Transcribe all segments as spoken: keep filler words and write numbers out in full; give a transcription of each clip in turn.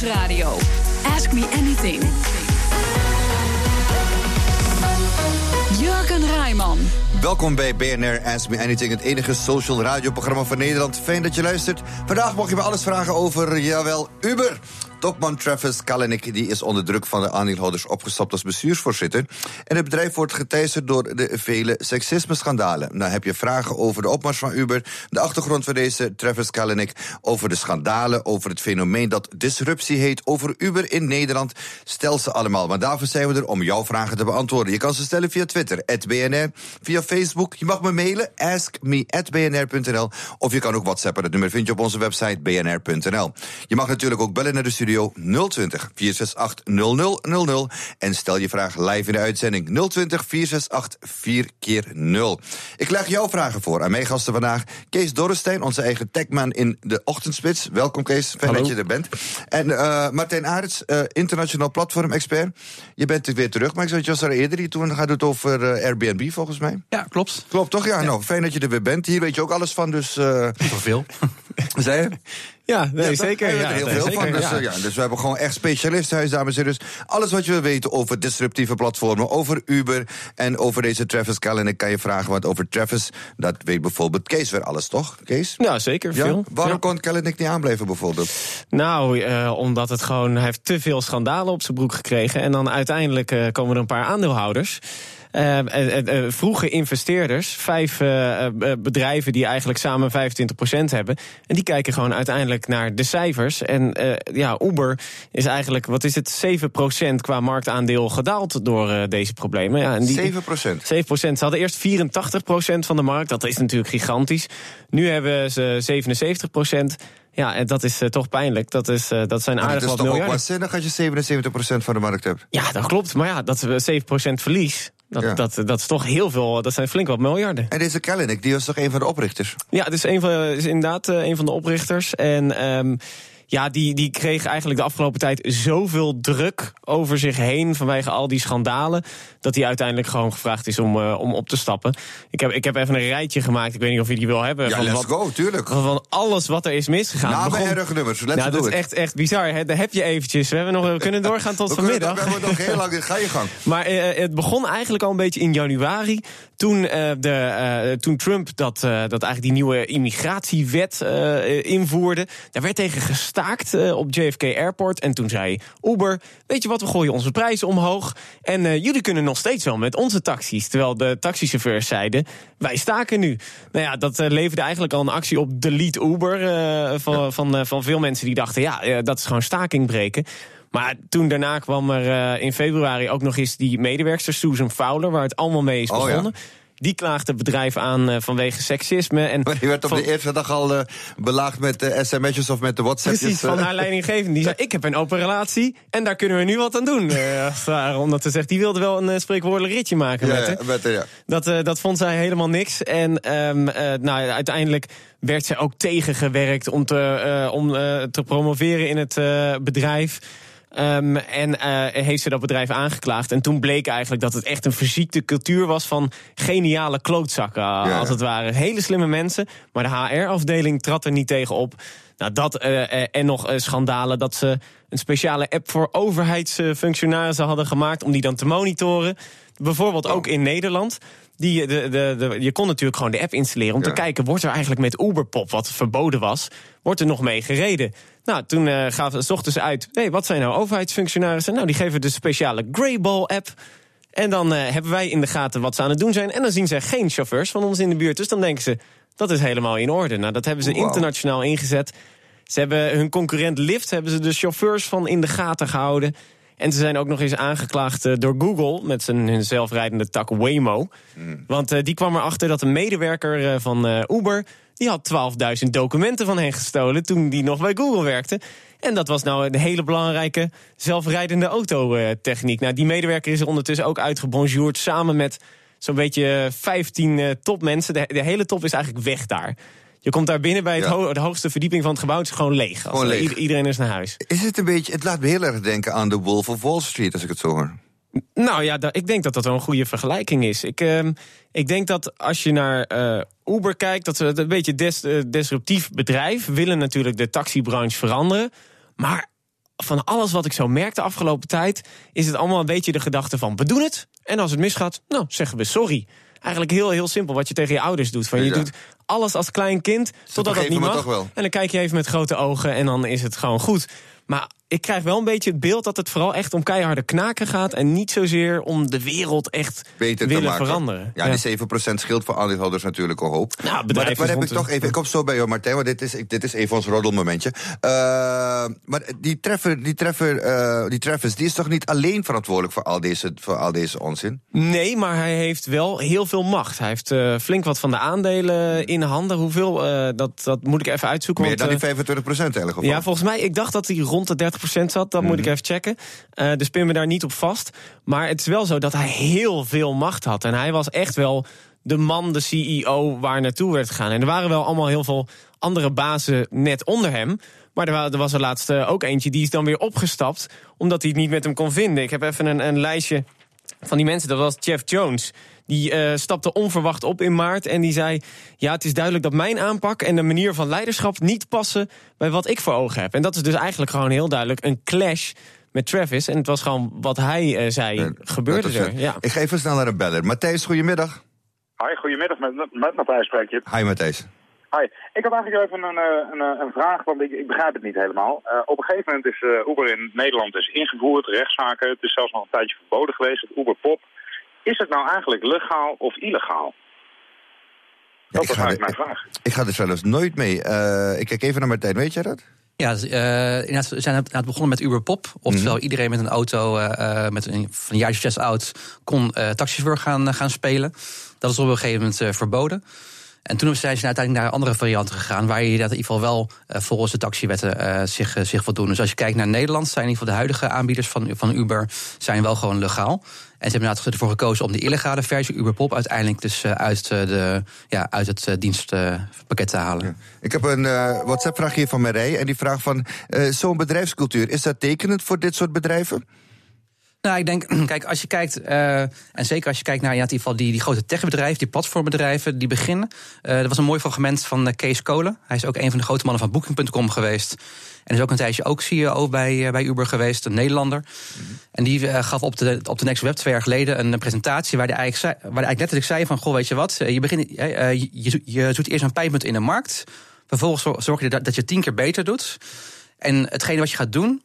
Nieuwsradio. Ask Me Anything. Jurgen Rijman. Welkom bij B N R Ask Me Anything, het enige social radioprogramma van Nederland. Fijn dat je luistert. Vandaag mag je me alles vragen over, jawel, Uber. Topman Travis Kalanick die is onder druk van de aandeelhouders opgestapt als bestuursvoorzitter. En het bedrijf wordt geteisterd door de vele seksisme-schandalen. Nou, heb je vragen over de opmars van Uber, de achtergrond van deze Travis Kalanick, over de schandalen, over het fenomeen dat disruptie heet, over Uber in Nederland, stel ze allemaal. Maar daarvoor zijn we er om jouw vragen te beantwoorden. Je kan ze stellen via Twitter, at B N R, via Facebook. Je mag me mailen, ask me at b n r punt n l. Of je kan ook WhatsAppen, dat nummer vind je op onze website b n r punt n l. Je mag natuurlijk ook bellen naar de studio nul twintig, vier zes acht, nul nul nul nul. En stel je vraag live in de uitzending nul twintig, vier zes acht, vier keer nul. Ik leg jouw vragen voor aan mijn gasten vandaag. Kees Dorrestein, onze eigen techman in de ochtendspits. Welkom Kees, fijn Hallo. dat je er bent. En uh, Martijn Arends, uh, internationaal platform-expert. Je bent weer terug, maar ik zag het al eerder. Toen gaat het over uh, Airbnb volgens mij. Ja, klopt. Klopt toch? Ja, ja, nou, fijn dat je er weer bent. Hier weet je ook alles van, dus... Uh... Veel. Zei je? Ja, nee, ja, zeker. Daar ja, hebben we er nee, heel veel zeker, van. Dus, ja. uh, ja, dus we hebben gewoon echt specialisten huis, dames en heren. Dus alles wat je wil weten over disruptieve platformen, over Uber en over deze Travis Kalanick kan je vragen. Want over Travis, dat weet bijvoorbeeld Kees weer alles, toch? Kees? Ja, zeker. Ja? Veel. Waarom ja. kon Kalanick niet aanblijven bijvoorbeeld? Nou, uh, omdat het gewoon, hij heeft te veel schandalen op zijn broek gekregen. En dan uiteindelijk uh, komen er een paar aandeelhouders. Uh, uh, uh, vroege investeerders, vijf uh, uh, bedrijven die eigenlijk samen vijfentwintig procent hebben. En die kijken gewoon uiteindelijk naar de cijfers. En uh, ja, Uber is eigenlijk, wat is het, zeven procent qua marktaandeel gedaald door uh, deze problemen. Ja, en die, zeven procent? zeven procent. Ze hadden eerst vierentachtig procent van de markt. Dat is natuurlijk gigantisch. Nu hebben ze zevenenzeventig procent. Ja, en dat is uh, toch pijnlijk. Dat, is, uh, dat zijn aardig wat miljarden. Het is toch ook waanzinnig als je zevenenzeventig procent van de markt hebt? Ja, dat klopt. Maar ja, dat zeven procent verlies. Dat, ja. dat, dat is toch heel veel, dat zijn flink wat miljarden. En deze Kalanick, die was toch een van de oprichters? Ja, dus een van, is inderdaad uh, een van de oprichters. En um, ja, die, die kreeg eigenlijk de afgelopen tijd zoveel druk over zich heen vanwege al die schandalen, dat hij uiteindelijk gewoon gevraagd is om, uh, om op te stappen. Ik heb, ik heb even een rijtje gemaakt, ik weet niet of je die wil hebben. Ja, van let's wat, go, tuurlijk. Van alles wat er is misgegaan. Namen en rugnummers, let's nou, do dat it. is echt, echt bizar, hè? Daar heb je eventjes. We, hebben nog, we kunnen doorgaan tot we vanmiddag. Kunnen, we hebben nog heel lang, ga je gang. Maar uh, het begon eigenlijk al een beetje in januari. Toen, uh, de, uh, toen Trump dat, uh, dat eigenlijk die nieuwe immigratiewet uh, invoerde. Daar werd tegen gestaakt uh, op J F K Airport. En toen zei Uber, weet je wat, we gooien onze prijzen omhoog. En uh, jullie kunnen nog steeds wel met onze taxis. Terwijl de taxichauffeurs zeiden, wij staken nu. Nou ja, dat uh, leverde eigenlijk al een actie op Delete Uber. Uh, van, ja. van, uh, van veel mensen die dachten, ja, uh, dat is gewoon staking breken. Maar toen daarna kwam er uh, in februari ook nog eens die medewerkster Susan Fowler, waar het allemaal mee is begonnen. Oh ja. Die klaagde het bedrijf aan uh, vanwege seksisme. En maar die werd op van, de eerste dag al uh, belaagd met de S M S'jes of met de WhatsApp's. Precies, van haar leidinggevende. Die zei, ik heb een open relatie en daar kunnen we nu wat aan doen. Uh, omdat ze zegt, die wilde wel een uh, spreekwoordelijk ritje maken ja, met haar. Met, uh, ja. dat, uh, dat vond zij helemaal niks. En um, uh, nou, uiteindelijk werd zij ook tegengewerkt om te, uh, om, uh, te promoveren in het uh, bedrijf. Um, en uh, heeft ze dat bedrijf aangeklaagd. En toen bleek eigenlijk dat het echt een verziekte cultuur was van geniale klootzakken, ja. als het ware. Hele slimme mensen, maar de H R-afdeling trad er niet tegen op. Nou, dat uh, uh, en nog uh, schandalen dat ze een speciale app voor overheidsfunctionarissen hadden gemaakt om die dan te monitoren. Bijvoorbeeld ook in Nederland. Die, de, de, de, je kon natuurlijk gewoon de app installeren om ja. te kijken, wordt er eigenlijk met Uberpop, wat verboden was, wordt er nog mee gereden? Nou, toen uh, gaven, zochten ze uit, hey, wat zijn nou overheidsfunctionarissen? Nou, die geven de speciale Greyball-app. En dan uh, hebben wij in de gaten wat ze aan het doen zijn. En dan zien ze geen chauffeurs van ons in de buurt. Dus dan denken ze, dat is helemaal in orde. Nou, dat hebben ze wow. internationaal ingezet. Ze hebben hun concurrent Lyft, hebben ze de chauffeurs van in de gaten gehouden. En ze zijn ook nog eens aangeklaagd uh, door Google met zijn hun zelfrijdende tak Waymo. Mm. Want uh, die kwam erachter dat een medewerker uh, van uh, Uber, die had twaalfduizend documenten van hen gestolen toen die nog bij Google werkte. En dat was nou een hele belangrijke zelfrijdende autotechniek. Nou, die medewerker is er ondertussen ook uitgebonjourd samen met zo'n beetje vijftien uh, topmensen. De, de hele top is eigenlijk weg daar. Je komt daar binnen bij het ja. ho- de hoogste verdieping van het gebouw. Het is gewoon leeg. Gewoon leeg. I- iedereen is naar huis. Is het een beetje? Het laat me heel erg denken aan de Wolf of Wall Street, als ik het zo hoor. Nou ja, da- ik denk dat dat wel een goede vergelijking is. Ik, uh, ik denk dat als je naar uh, Uber kijkt, dat ze het een beetje des- uh, disruptief bedrijf willen natuurlijk de taxibranche veranderen. Maar van alles wat ik zo merk de afgelopen tijd, is het allemaal een beetje de gedachte van, we doen het. En als het misgaat, nou, zeggen we sorry. Eigenlijk heel, heel simpel wat je tegen je ouders doet. Van, je ja. doet alles als klein kind, totdat dat niet mag. En dan kijk je even met grote ogen en dan is het gewoon goed. Maar ik krijg wel een beetje het beeld dat het vooral echt om keiharde knaken gaat en niet zozeer om de wereld echt beter willen te maken. veranderen. Ja, ja, die zeven procent scheelt voor aandeelhouders natuurlijk al hoop. Nou, maar maar heb ik toch even, ik kom zo bij jou, Martijn, want dit is, dit is even ons roddelmomentje. Uh, maar die treffer, die, treffer, uh, die Travis, die is toch niet alleen verantwoordelijk voor al deze, voor al deze onzin? Nee, maar hij heeft wel heel veel macht. Hij heeft uh, flink wat van de aandelen in handen. Hoeveel, uh, dat, dat moet ik even uitzoeken. Meer want, dan die vijfentwintig procent in elk geval. Ja, volgens mij, ik dacht dat hij rond de dertig procent zat. Dat mm-hmm. moet ik even checken. Uh, dus pin me daar niet op vast. Maar het is wel zo dat hij heel veel macht had. En hij was echt wel de man, de C E O, waar naartoe werd gegaan. En er waren wel allemaal heel veel andere bazen net onder hem. Maar er was er laatst ook eentje, die is dan weer opgestapt, omdat hij het niet met hem kon vinden. Ik heb even een, een lijstje van die mensen. Dat was Jeff Jones. Die uh, stapte onverwacht op in maart en die zei, ja, het is duidelijk dat mijn aanpak en de manier van leiderschap niet passen bij wat ik voor ogen heb. En dat is dus eigenlijk gewoon heel duidelijk een clash met Travis. En het was gewoon wat hij uh, zei, ja, gebeurde er. Ja. Ik ga even snel naar een beller. Matthijs, goedemiddag. Hi, goedemiddag, met, met Matthijs spreek je. Hi Matthijs. Hi, ik had eigenlijk even een, een, een vraag, want ik, ik begrijp het niet helemaal. Uh, op een gegeven moment is uh, Uber in Nederland is ingevoerd, rechtszaken. Het is zelfs nog een tijdje verboden geweest, het Uber Pop. Is het nou eigenlijk legaal of illegaal? Dat is eigenlijk mijn vraag. Ik, ik ga er zelfs nooit mee. Uh, ik kijk even naar Martijn, weet jij dat? Ja, uh, inderdaad, we zijn inderdaad begonnen met Uber Pop. Oftewel, mm-hmm. iedereen met een auto, uh, met een, van een jaartje zes oud, kon uh, taxichauffeur gaan, uh, gaan spelen. Dat is op een gegeven moment uh, verboden. En toen zijn ze uiteindelijk naar andere varianten gegaan, waar je dat in ieder geval wel uh, volgens de taxiwetten uh, zich, uh, zich wil doen. Dus als je kijkt naar Nederland, zijn in ieder geval de huidige aanbieders van, van Uber zijn wel gewoon legaal. En ze hebben inderdaad ervoor gekozen om de illegale versie Uber Pop uiteindelijk dus uh, uit, uh, de, ja, uit het uh, dienstpakket te halen. Ja. Ik heb een uh, WhatsApp-vraag hier van Marij en die vraagt van uh, zo'n bedrijfscultuur, is dat tekenend voor dit soort bedrijven? Nou, ik denk, kijk, als je kijkt, uh, en zeker als je kijkt naar ja, in ieder geval die, die grote techbedrijven, die platformbedrijven, die beginnen. Uh, er was een mooi fragment van uh, Kees Kolen. Hij is ook een van de grote mannen van Booking punt com geweest. En is ook een tijdje ook C E O bij, uh, bij Uber geweest, een Nederlander. Mm-hmm. En die uh, gaf op de, op de Next Web twee jaar geleden een presentatie waar hij eigenlijk, waar hij eigenlijk letterlijk zei van, goh, weet je wat, je, begint, uh, je, je, je doet eerst een pijnpunt in de markt. Vervolgens zorg je dat, dat je tien keer beter doet. En hetgene wat je gaat doen,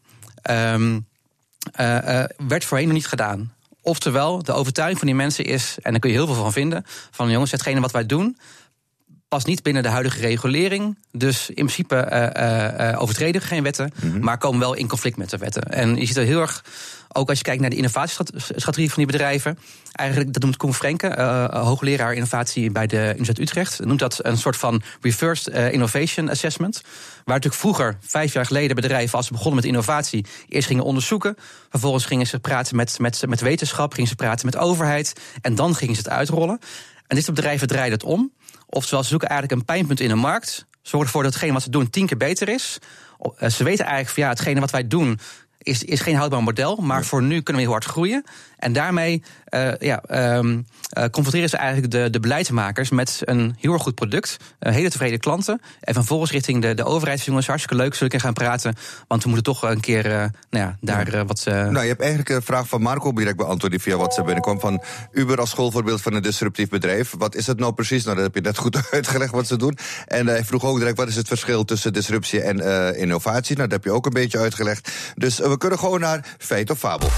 Um, Uh, uh, werd voorheen nog niet gedaan. Oftewel, de overtuiging van die mensen is, en daar kun je heel veel van vinden, van jongens, hetgene wat wij doen past niet binnen de huidige regulering. Dus in principe uh, uh, overtreden we geen wetten, mm-hmm. maar komen wel in conflict met de wetten. En je ziet er heel erg, ook als je kijkt naar de innovatiestrategie van die bedrijven, eigenlijk, dat noemt Koen Frenke, uh, hoogleraar innovatie bij de Universiteit Utrecht, noemt dat een soort van reversed uh, innovation assessment. Waar natuurlijk vroeger, vijf jaar geleden, bedrijven, als ze begonnen met innovatie, eerst gingen onderzoeken, vervolgens gingen ze praten met, met, met wetenschap, gingen ze praten met overheid, en dan gingen ze het uitrollen. En dit soort bedrijven draaien het om. Oftewel, ze zoeken eigenlijk een pijnpunt in de markt, zorgen ervoor dat hetgene wat ze doen tien keer beter is. Ze weten eigenlijk van ja, hetgene wat wij doen is, is geen houdbaar model, maar ja. voor nu kunnen we heel hard groeien. En daarmee uh, ja, um, uh, confronteren ze eigenlijk de, de beleidsmakers met een heel erg goed product, uh, hele tevreden klanten. En vervolgens richting de, de overheid, jongens, hartstikke leuk, zullen we gaan praten, want we moeten toch een keer uh, nou ja, daar uh, wat... Uh... Nou, je hebt eigenlijk een vraag van Marco direct beantwoord die via WhatsApp binnenkwam, van Uber als schoolvoorbeeld van een disruptief bedrijf. Wat is het nou precies? Nou, dat heb je net goed uitgelegd wat ze doen. En uh, hij vroeg ook direct, wat is het verschil tussen disruptie en uh, innovatie? Nou, dat heb je ook een beetje uitgelegd. Dus uh, we kunnen gewoon naar feit of fabel.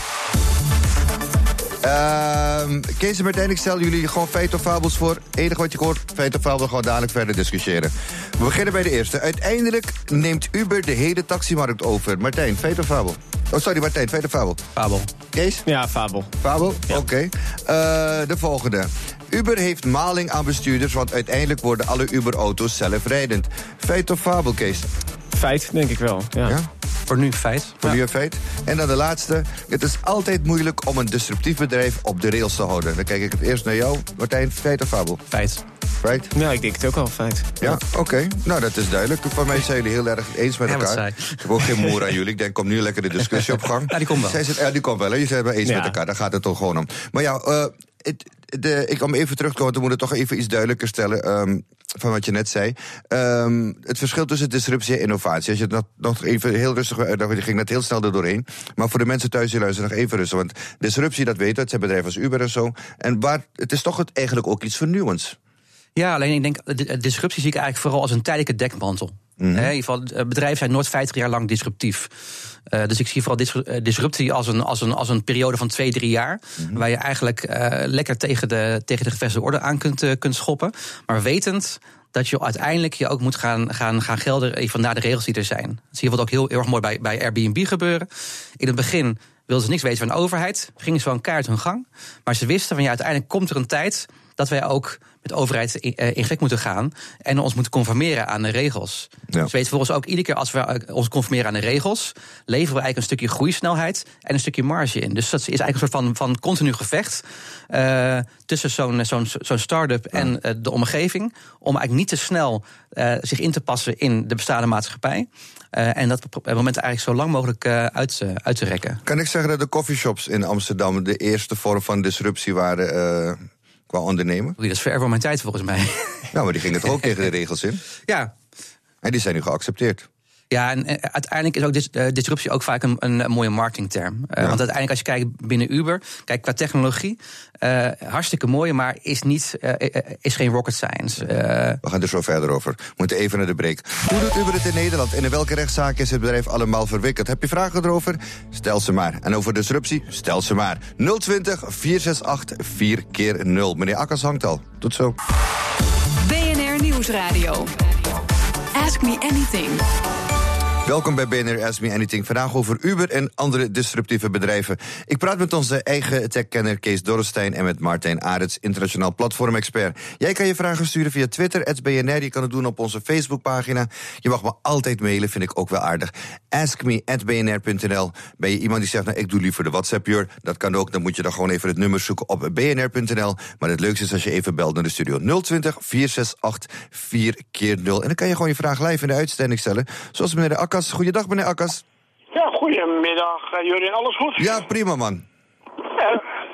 Uh, Kees en Martijn, ik stel jullie gewoon feit of fabels voor. Het enige wat je hoort, feit of fabel, gewoon dadelijk verder discussiëren. We beginnen bij de eerste. Uiteindelijk neemt Uber de hele taximarkt over. Martijn, feit of fabel? Oh, sorry, Martijn, feit of fabel? Fabel. Kees? Ja, fabel. Fabel? Ja. Oké. Okay. Uh, de volgende. Uber heeft maling aan bestuurders, want uiteindelijk worden alle Uber-auto's zelfrijdend. Feit of fabel, Kees? Feit, denk ik wel, ja. ja? Voor nu feit. Voor ja. nu een feit. En dan de laatste. Het is altijd moeilijk om een disruptief bedrijf op de rails te houden. Dan kijk ik het eerst naar jou. Martijn, feit of fabel? Feit. Right? Ja, ik denk het ook al, feit. Ja, ja. Oké. Okay. Nou, dat is duidelijk. Voor mij zijn jullie heel erg eens met elkaar. Ja, ik heb ook geen moer aan jullie. Ik denk, kom nu lekker de discussie op gang. Ja, die komt wel. Zij zit, ja, die komt wel. Hè. Je bent het eens ja. met elkaar. Daar gaat het toch gewoon om. Maar ja, uh, het, de, ik om even terug te komen, we moeten toch even iets duidelijker stellen um, van wat je net zei. Um, het verschil tussen disruptie en innovatie. Als je het nog, nog even heel rustig uitdacht, je ging net heel snel er doorheen. Maar voor de mensen thuis die luisteren, nog even rustig. Want disruptie, dat weten we, het zijn bedrijven als Uber en zo. En waar, het is toch het, eigenlijk ook iets vernieuwends. Ja, alleen ik denk, de disruptie zie ik eigenlijk vooral als een tijdelijke dekmantel. Mm-hmm. In ieder geval, bedrijven zijn nooit vijftig jaar lang disruptief. Uh, dus ik zie vooral disruptie als een, als een, als een periode van twee, drie jaar. Mm-hmm. Waar je eigenlijk uh, lekker tegen de, tegen de gevestigde orde aan kunt, uh, kunt schoppen. Maar wetend dat je uiteindelijk je ook moet gaan, gaan, gaan gelden even naar de regels die er zijn. Dat zie je wat ook heel, heel erg mooi bij, bij Airbnb gebeuren. In het begin wilden ze niks weten van de overheid. Gingen ze gewoon keihard hun gang. Maar ze wisten van ja, uiteindelijk komt er een tijd dat wij ook met de overheid in, uh, in gesprek moeten gaan en ons moeten conformeren aan de regels. Ja. Dus we weten volgens ook iedere keer als we ons conformeren aan de regels, leveren we eigenlijk een stukje groeisnelheid en een stukje marge in. Dus dat is eigenlijk een soort van, van continu gevecht uh, tussen zo'n, zo'n, zo'n start-up ja. en uh, de omgeving, om eigenlijk niet te snel uh, zich in te passen in de bestaande maatschappij. Uh, en dat op het moment eigenlijk zo lang mogelijk uh, uit, uh, uit te rekken. Kan ik zeggen dat de coffeeshops in Amsterdam de eerste vorm van disruptie waren uh, qua ondernemen? Dat is ver voor mijn tijd volgens mij. Nou, maar die gingen toch ook tegen de regels in? Ja. En die zijn nu geaccepteerd. Ja, en uh, uiteindelijk is ook dis- uh, disruptie ook vaak een, een, een mooie marketingterm. Uh, ja. Want uiteindelijk als je kijkt binnen Uber, kijk qua technologie, uh, hartstikke mooi, maar is, niet, uh, is geen rocket science. Uh, We gaan er zo verder over. We moeten even naar de break. Hoe doet Uber het in Nederland? En in welke rechtszaak is het bedrijf allemaal verwikkeld? Heb je vragen erover? Stel ze maar. En over disruptie? Stel ze maar. nul twintig, vier zes acht, vier keer nul. Meneer Akkers hangt al. Tot zo. B N R Nieuwsradio. Ask me anything. Welkom bij B N R Ask Me Anything. Vandaag over Uber en andere disruptieve bedrijven. Ik praat met onze eigen techkenner Kees Dorrestein en met Martijn Arends, internationaal platformexpert. Jij kan je vragen sturen via Twitter, at B N R. Je kan het doen op onze Facebookpagina. Je mag me altijd mailen, vind ik ook wel aardig. ask me at b n r punt n l. Ben je iemand die zegt, nou, ik doe liever de WhatsApp, joh. Dat kan ook, dan moet je dan gewoon even het nummer zoeken op b n r punt n l. Maar het leukste is als je even belt naar de studio nul twintig, vier zes acht, vier keer nul. En dan kan je gewoon je vraag live in de uitzending stellen. Zoals meneer de Akkers. Goeiedag, meneer Akkers. Ja, goedemiddag. Uh, jullie alles goed? Ja, prima, man. Uh,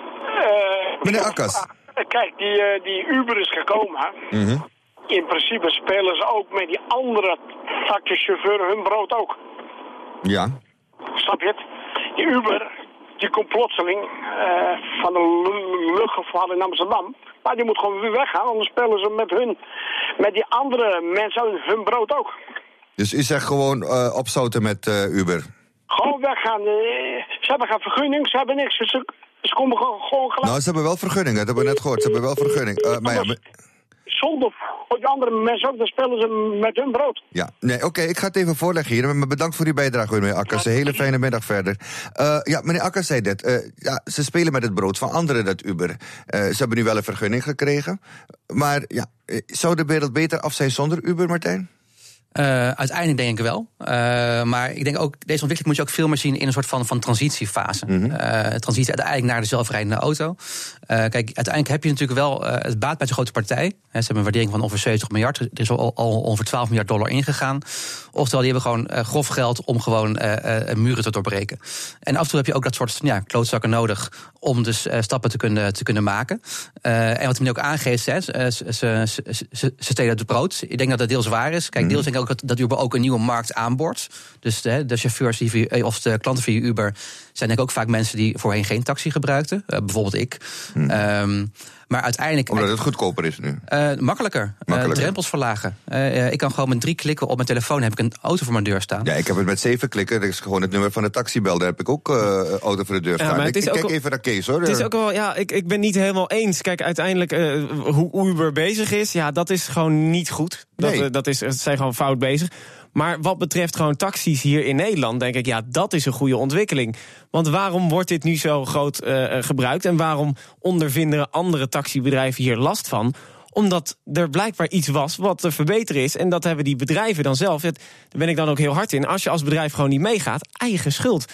uh, meneer Akkers. Uh, kijk, die, uh, die Uber is gekomen. Mm-hmm. In principe spelen ze ook met die andere taxichauffeur hun brood ook. Ja. Snap je het? Die Uber, die komt plotseling uh, van een l- luchtgeval in Amsterdam. Maar die moet gewoon weer weggaan, anders spelen ze met hun, met die andere mensen hun brood ook. Dus u zegt gewoon uh, opzouten met uh, Uber? Gewoon weggaan. Ze hebben geen vergunning, ze hebben niks. Ze, ze komen gewoon, gewoon gelijk. Nou, ze hebben wel vergunningen, dat hebben we net gehoord. Ze hebben wel vergunning. Uh, maar ja, maar... Zonder die andere mensen ook, dan spelen ze met hun brood. Ja, nee, oké, okay, ik ga het even voorleggen hier. Maar bedankt voor uw bijdrage, meneer Akkers. Een hele fijne middag verder. Uh, ja, meneer Akkers zei net, uh, ja, ze spelen met het brood van anderen, dat Uber. Uh, ze hebben nu wel een vergunning gekregen. Maar ja, zou de wereld beter af zijn zonder Uber, Martijn? Uh, uiteindelijk denk ik wel. Uh, maar ik denk ook, deze ontwikkeling moet je ook veel meer zien in een soort van, van transitiefase. Mm-hmm. Uh, transitie uiteindelijk naar de zelfrijdende auto. Uh, kijk, uiteindelijk heb je natuurlijk wel uh, het baat bij zo'n grote partij. He, ze hebben een waardering van ongeveer zeventig miljard. Er is al, al ongeveer twaalf miljard dollar ingegaan. Oftewel, die hebben gewoon uh, grof geld om gewoon uh, uh, muren te doorbreken. En af en toe heb je ook dat soort ja, klootzakken nodig om dus uh, stappen te kunnen, te kunnen maken. Uh, en wat hij ook aangeeft, hè, ze, ze, ze, ze, ze stelen het brood. Ik denk dat dat deels waar is. Kijk, deels denk ik ook dat, dat Uber ook een nieuwe markt aanboort. Dus de, de chauffeurs die via, of de klanten via Uber zijn denk ik ook vaak mensen die voorheen geen taxi gebruikten. Uh, bijvoorbeeld ik. Hmm. Um, maar uiteindelijk... Omdat het goedkoper is nu? Uh, makkelijker. makkelijker. Uh, drempels verlagen. Uh, ik kan gewoon met drie klikken op mijn telefoon heb ik een auto voor mijn deur staan. Ja, ik heb het met zeven klikken. Dat is gewoon het nummer van de taxibel. Daar heb ik ook uh, auto voor de deur staan. Ja, ik, ik kijk al, even naar Kees, hoor. Het is ook wel, ja, ik, ik ben niet helemaal eens. Kijk, uiteindelijk uh, hoe Uber bezig is, ja, dat is gewoon niet goed. Dat, nee. uh, dat is, ze zijn gewoon fout bezig. Maar wat betreft gewoon taxis hier in Nederland, denk ik, ja, dat is een goede ontwikkeling. Want waarom wordt dit nu zo groot uh, gebruikt? En waarom ondervinden andere taxibedrijven hier last van? Omdat er blijkbaar iets was wat te verbeteren is. En dat hebben die bedrijven dan zelf. Daar ben ik dan ook heel hard in. Als je als bedrijf gewoon niet meegaat, eigen schuld.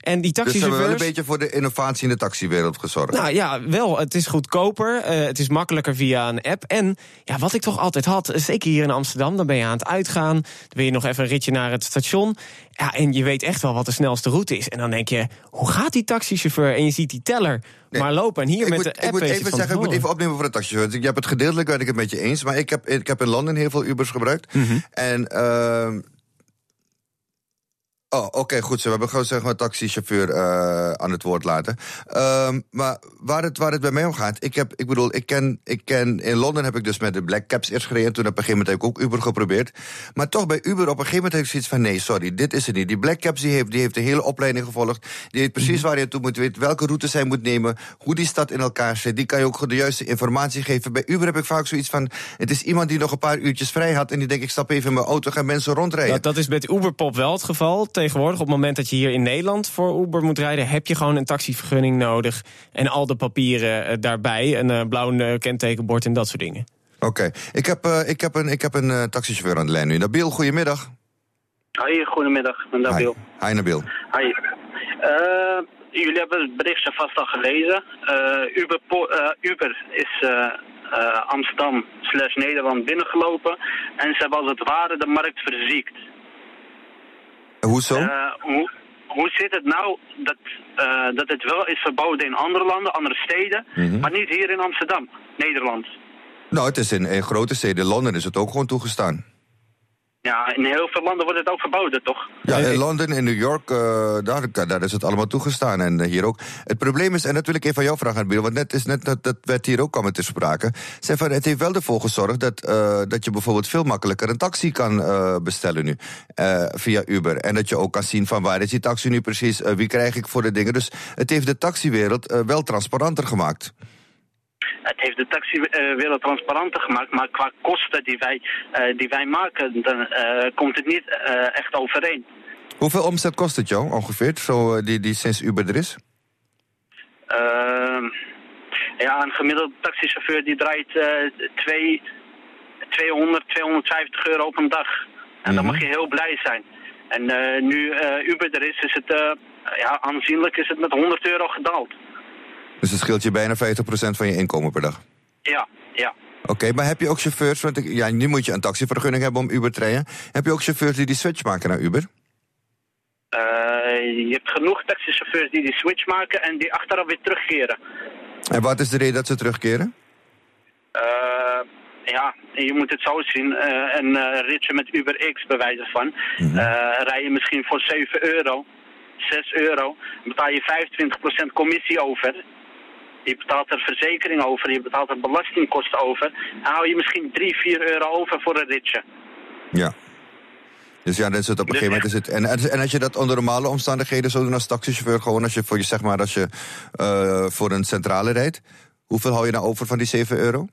En die taxichauffeurs... Dus ze hebben wel een beetje voor de innovatie in de taxiwereld gezorgd. Nou ja, wel. Het is goedkoper. Uh, het is makkelijker via een app. En ja, wat ik toch altijd had, zeker hier in Amsterdam, dan ben je aan het uitgaan. Dan wil je nog even een ritje naar het station. Ja, en je weet echt wel wat de snelste route is. En dan denk je, hoe gaat die taxichauffeur? En je ziet die teller nee, maar lopen. En hier met moet, de app ik moet even van zeggen, ik moet even opnemen voor de taxichauffeur. Je hebt het gedeeltelijk, ben ik het met je eens. Maar ik heb, ik heb in Londen heel veel Ubers gebruikt. Mm-hmm. En... Uh, Oh, oké, okay, goed. Zo. We hebben gewoon zeg maar taxichauffeur uh, aan het woord laten. Um, maar waar het, waar het bij mij om gaat, ik heb, ik bedoel, ik ken, ik ken, in Londen heb ik dus met de Black Cabs eerst gereden. Toen op een gegeven moment heb ik ook Uber geprobeerd. Maar toch bij Uber op een gegeven moment heb ik zoiets van, nee, sorry, dit is het niet. Die Black Cabs die heeft, die heeft de hele opleiding gevolgd. Die weet precies mm-hmm. waar je toe moet, weet welke routes hij moet nemen, hoe die stad in elkaar zit. Die kan je ook de juiste informatie geven. Bij Uber heb ik vaak zoiets van, het is iemand die nog een paar uurtjes vrij had en die denkt, ik stap even in mijn auto, gaan mensen rondrijden. Dat, dat is met Uberpop wel het geval. Tegenwoordig, op het moment dat je hier in Nederland voor Uber moet rijden, heb je gewoon een taxivergunning nodig. En al de papieren uh, daarbij. Een uh, blauw uh, kentekenbord en dat soort dingen. Oké. Okay. Ik heb, uh, ik heb een, ik heb een uh, taxichauffeur aan de lijn nu. Nabil, goedemiddag. Hoi, goedemiddag. Ik ben Nabil. Hi, Hi Nabil. Hi. Uh, jullie hebben het berichtje vast al gelezen. Uh, Uber, uh, Uber is... Uh, uh, Amsterdam slash Nederland binnengelopen. En ze hebben als het ware de markt verziekt. Hoezo? Uh, hoe, hoe zit het nou dat, uh, dat het wel is verboden in andere landen, andere steden, mm-hmm. maar niet hier in Amsterdam, Nederland? Nou, het is in, in grote steden. Londen is het ook gewoon toegestaan. Ja, in heel veel landen wordt het ook verboden, toch? Ja, in Londen, in New York, uh, daar, daar is het allemaal toegestaan. En uh, hier ook. Het probleem is, en dat wil ik even aan jou vragen, Bill, want net is net dat, dat werd hier ook al te sprake. Zeg van, het heeft wel ervoor gezorgd dat, uh, dat je bijvoorbeeld veel makkelijker een taxi kan uh, bestellen nu. Uh, via Uber. En dat je ook kan zien van waar is die taxi nu precies, uh, wie krijg ik voor de dingen. Dus het heeft de taxiwereld uh, wel transparanter gemaakt. Het heeft de taxiwereld transparanter gemaakt, maar qua kosten die wij, uh, die wij maken, dan uh, komt het niet uh, echt overeen. Hoeveel omzet kost het jou ongeveer, zo, uh, die, die sinds Uber er is? Uh, ja, een gemiddelde taxichauffeur die draait uh, twee, tweehonderd, tweehonderdvijftig euro op een dag. En mm-hmm. dan mag je heel blij zijn. En uh, nu uh, Uber er is, is het uh, ja, aanzienlijk is het met honderd euro gedaald. Dus het scheelt je bijna vijftig procent van je inkomen per dag? Ja, ja. Oké, okay, maar heb je ook chauffeurs, want ik, ja, nu moet je een taxivergunning hebben om Uber te rijden. Heb je ook chauffeurs die die switch maken naar Uber? Uh, je hebt genoeg taxichauffeurs die die switch maken en die achteraf weer terugkeren. En wat is de reden dat ze terugkeren? Uh, ja, je moet het zo zien. Uh, een uh, ritje met Uber X, bij wijze van. Mm-hmm. Uh, rij je misschien voor zeven euro, zes euro, betaal je vijfentwintig procent commissie over. Je betaalt er verzekering over, je betaalt er belastingkosten over. Dan hou je misschien drie, vier euro over voor een ritje. Ja. Dus ja, dan is het op een gegeven moment... Is het, en, en als je dat onder normale omstandigheden zo doen als taxichauffeur, gewoon als je voor je, zeg maar, als je uh, voor een centrale rijdt, hoeveel hou je nou over van die zeven euro?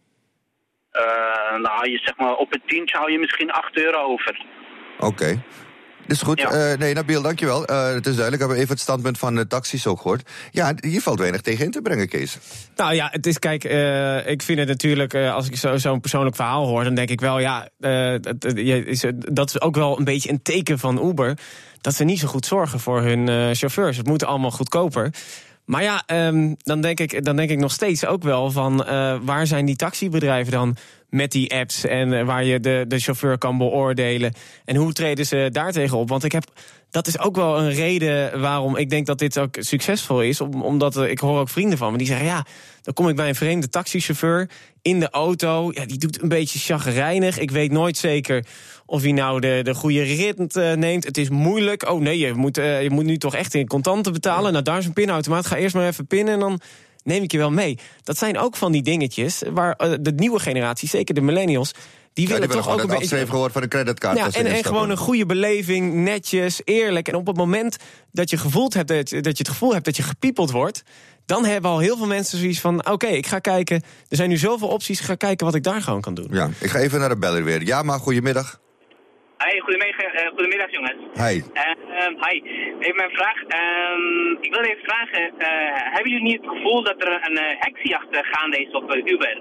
Uh, nou, je zeg maar, op het tientje hou je misschien acht euro over. Oké. Okay. Dus goed, ja. uh, nee, Nabil, dankjewel. Uh, het is duidelijk, hebben we even het standpunt van de taxis ook gehoord. Ja, hier valt weinig tegen in te brengen, Kees. Nou ja, het is, kijk, uh, ik vind het natuurlijk, uh, als ik zo, zo'n persoonlijk verhaal hoor, dan denk ik wel, ja, uh, dat, is, dat is ook wel een beetje een teken van Uber, dat ze niet zo goed zorgen voor hun uh, chauffeurs. Het moet allemaal goedkoper. Maar ja, um, dan, denk ik, dan denk ik nog steeds ook wel van, uh, waar zijn die taxibedrijven dan met die apps en uh, waar je de, de chauffeur kan beoordelen? En hoe treden ze daar tegen op? Want ik heb, dat is ook wel een reden waarom ik denk dat dit ook succesvol is. Om, omdat uh, ik hoor ook vrienden van me die zeggen, ja, dan kom ik bij een vreemde taxichauffeur in de auto. Ja, die doet een beetje chagrijnig. Ik weet nooit zeker of hij nou de, de goede rit uh, neemt. Het is moeilijk. Oh nee, je moet, uh, je moet nu toch echt in contanten betalen. Nou, daar is een pinautomaat. Ga eerst maar even pinnen en dan neem ik je wel mee. Dat zijn ook van die dingetjes waar uh, de nieuwe generatie, zeker de millennials, die willen ja, die toch ook een beetje afschrijven gehoord van een creditcard. Ja, en, en gewoon een goede beleving, netjes, eerlijk. En op het moment dat je gevoeld hebt dat, dat je het gevoel hebt dat je gepiepeld wordt, dan hebben al heel veel mensen zoiets van, oké, okay, ik ga kijken. Er zijn nu zoveel opties, ik ga kijken wat ik daar gewoon kan doen. Ja, ik ga even naar de beller weer. Ja, maar goedemiddag. Hi, goedemiddag, uh, goedemiddag jongens. Hi. Uh, um, hi, even mijn vraag. Um, ik wil even vragen, uh, hebben jullie niet het gevoel dat er een uh, heksenjacht uh, gaande is op uh, Uber?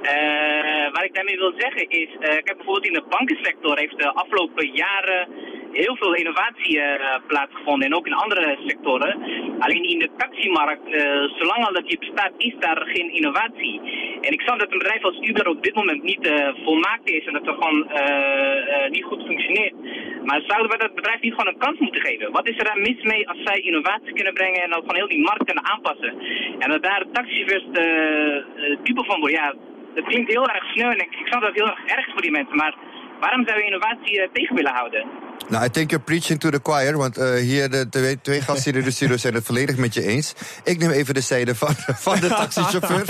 Uh, wat ik daarmee wil zeggen is, uh, kijk bijvoorbeeld in de bankensector heeft de afgelopen jaren heel veel innovatie uh, plaatsgevonden en ook in andere sectoren. Alleen in de taximarkt, uh, zolang al dat je bestaat, is daar geen innovatie. En ik snap dat een bedrijf als Uber op dit moment niet uh, volmaakt is en dat het gewoon uh, uh, niet goed functioneert. Maar zouden we dat bedrijf niet gewoon een kans moeten geven? Wat is er dan mis mee als zij innovatie kunnen brengen en dan gewoon heel die markt kunnen aanpassen? En dat daar taxichauffeurs uh, uh, dupe van worden, ja, dat klinkt heel erg sneu en ik, ik snap dat het heel erg erg is voor die mensen, maar waarom zou je innovatie uh, tegen willen houden? Nou, I think you're preaching to the choir, want uh, hier de twee, twee gasten hier in de studio zijn het volledig met je eens. Ik neem even de zijde van, van de taxichauffeurs.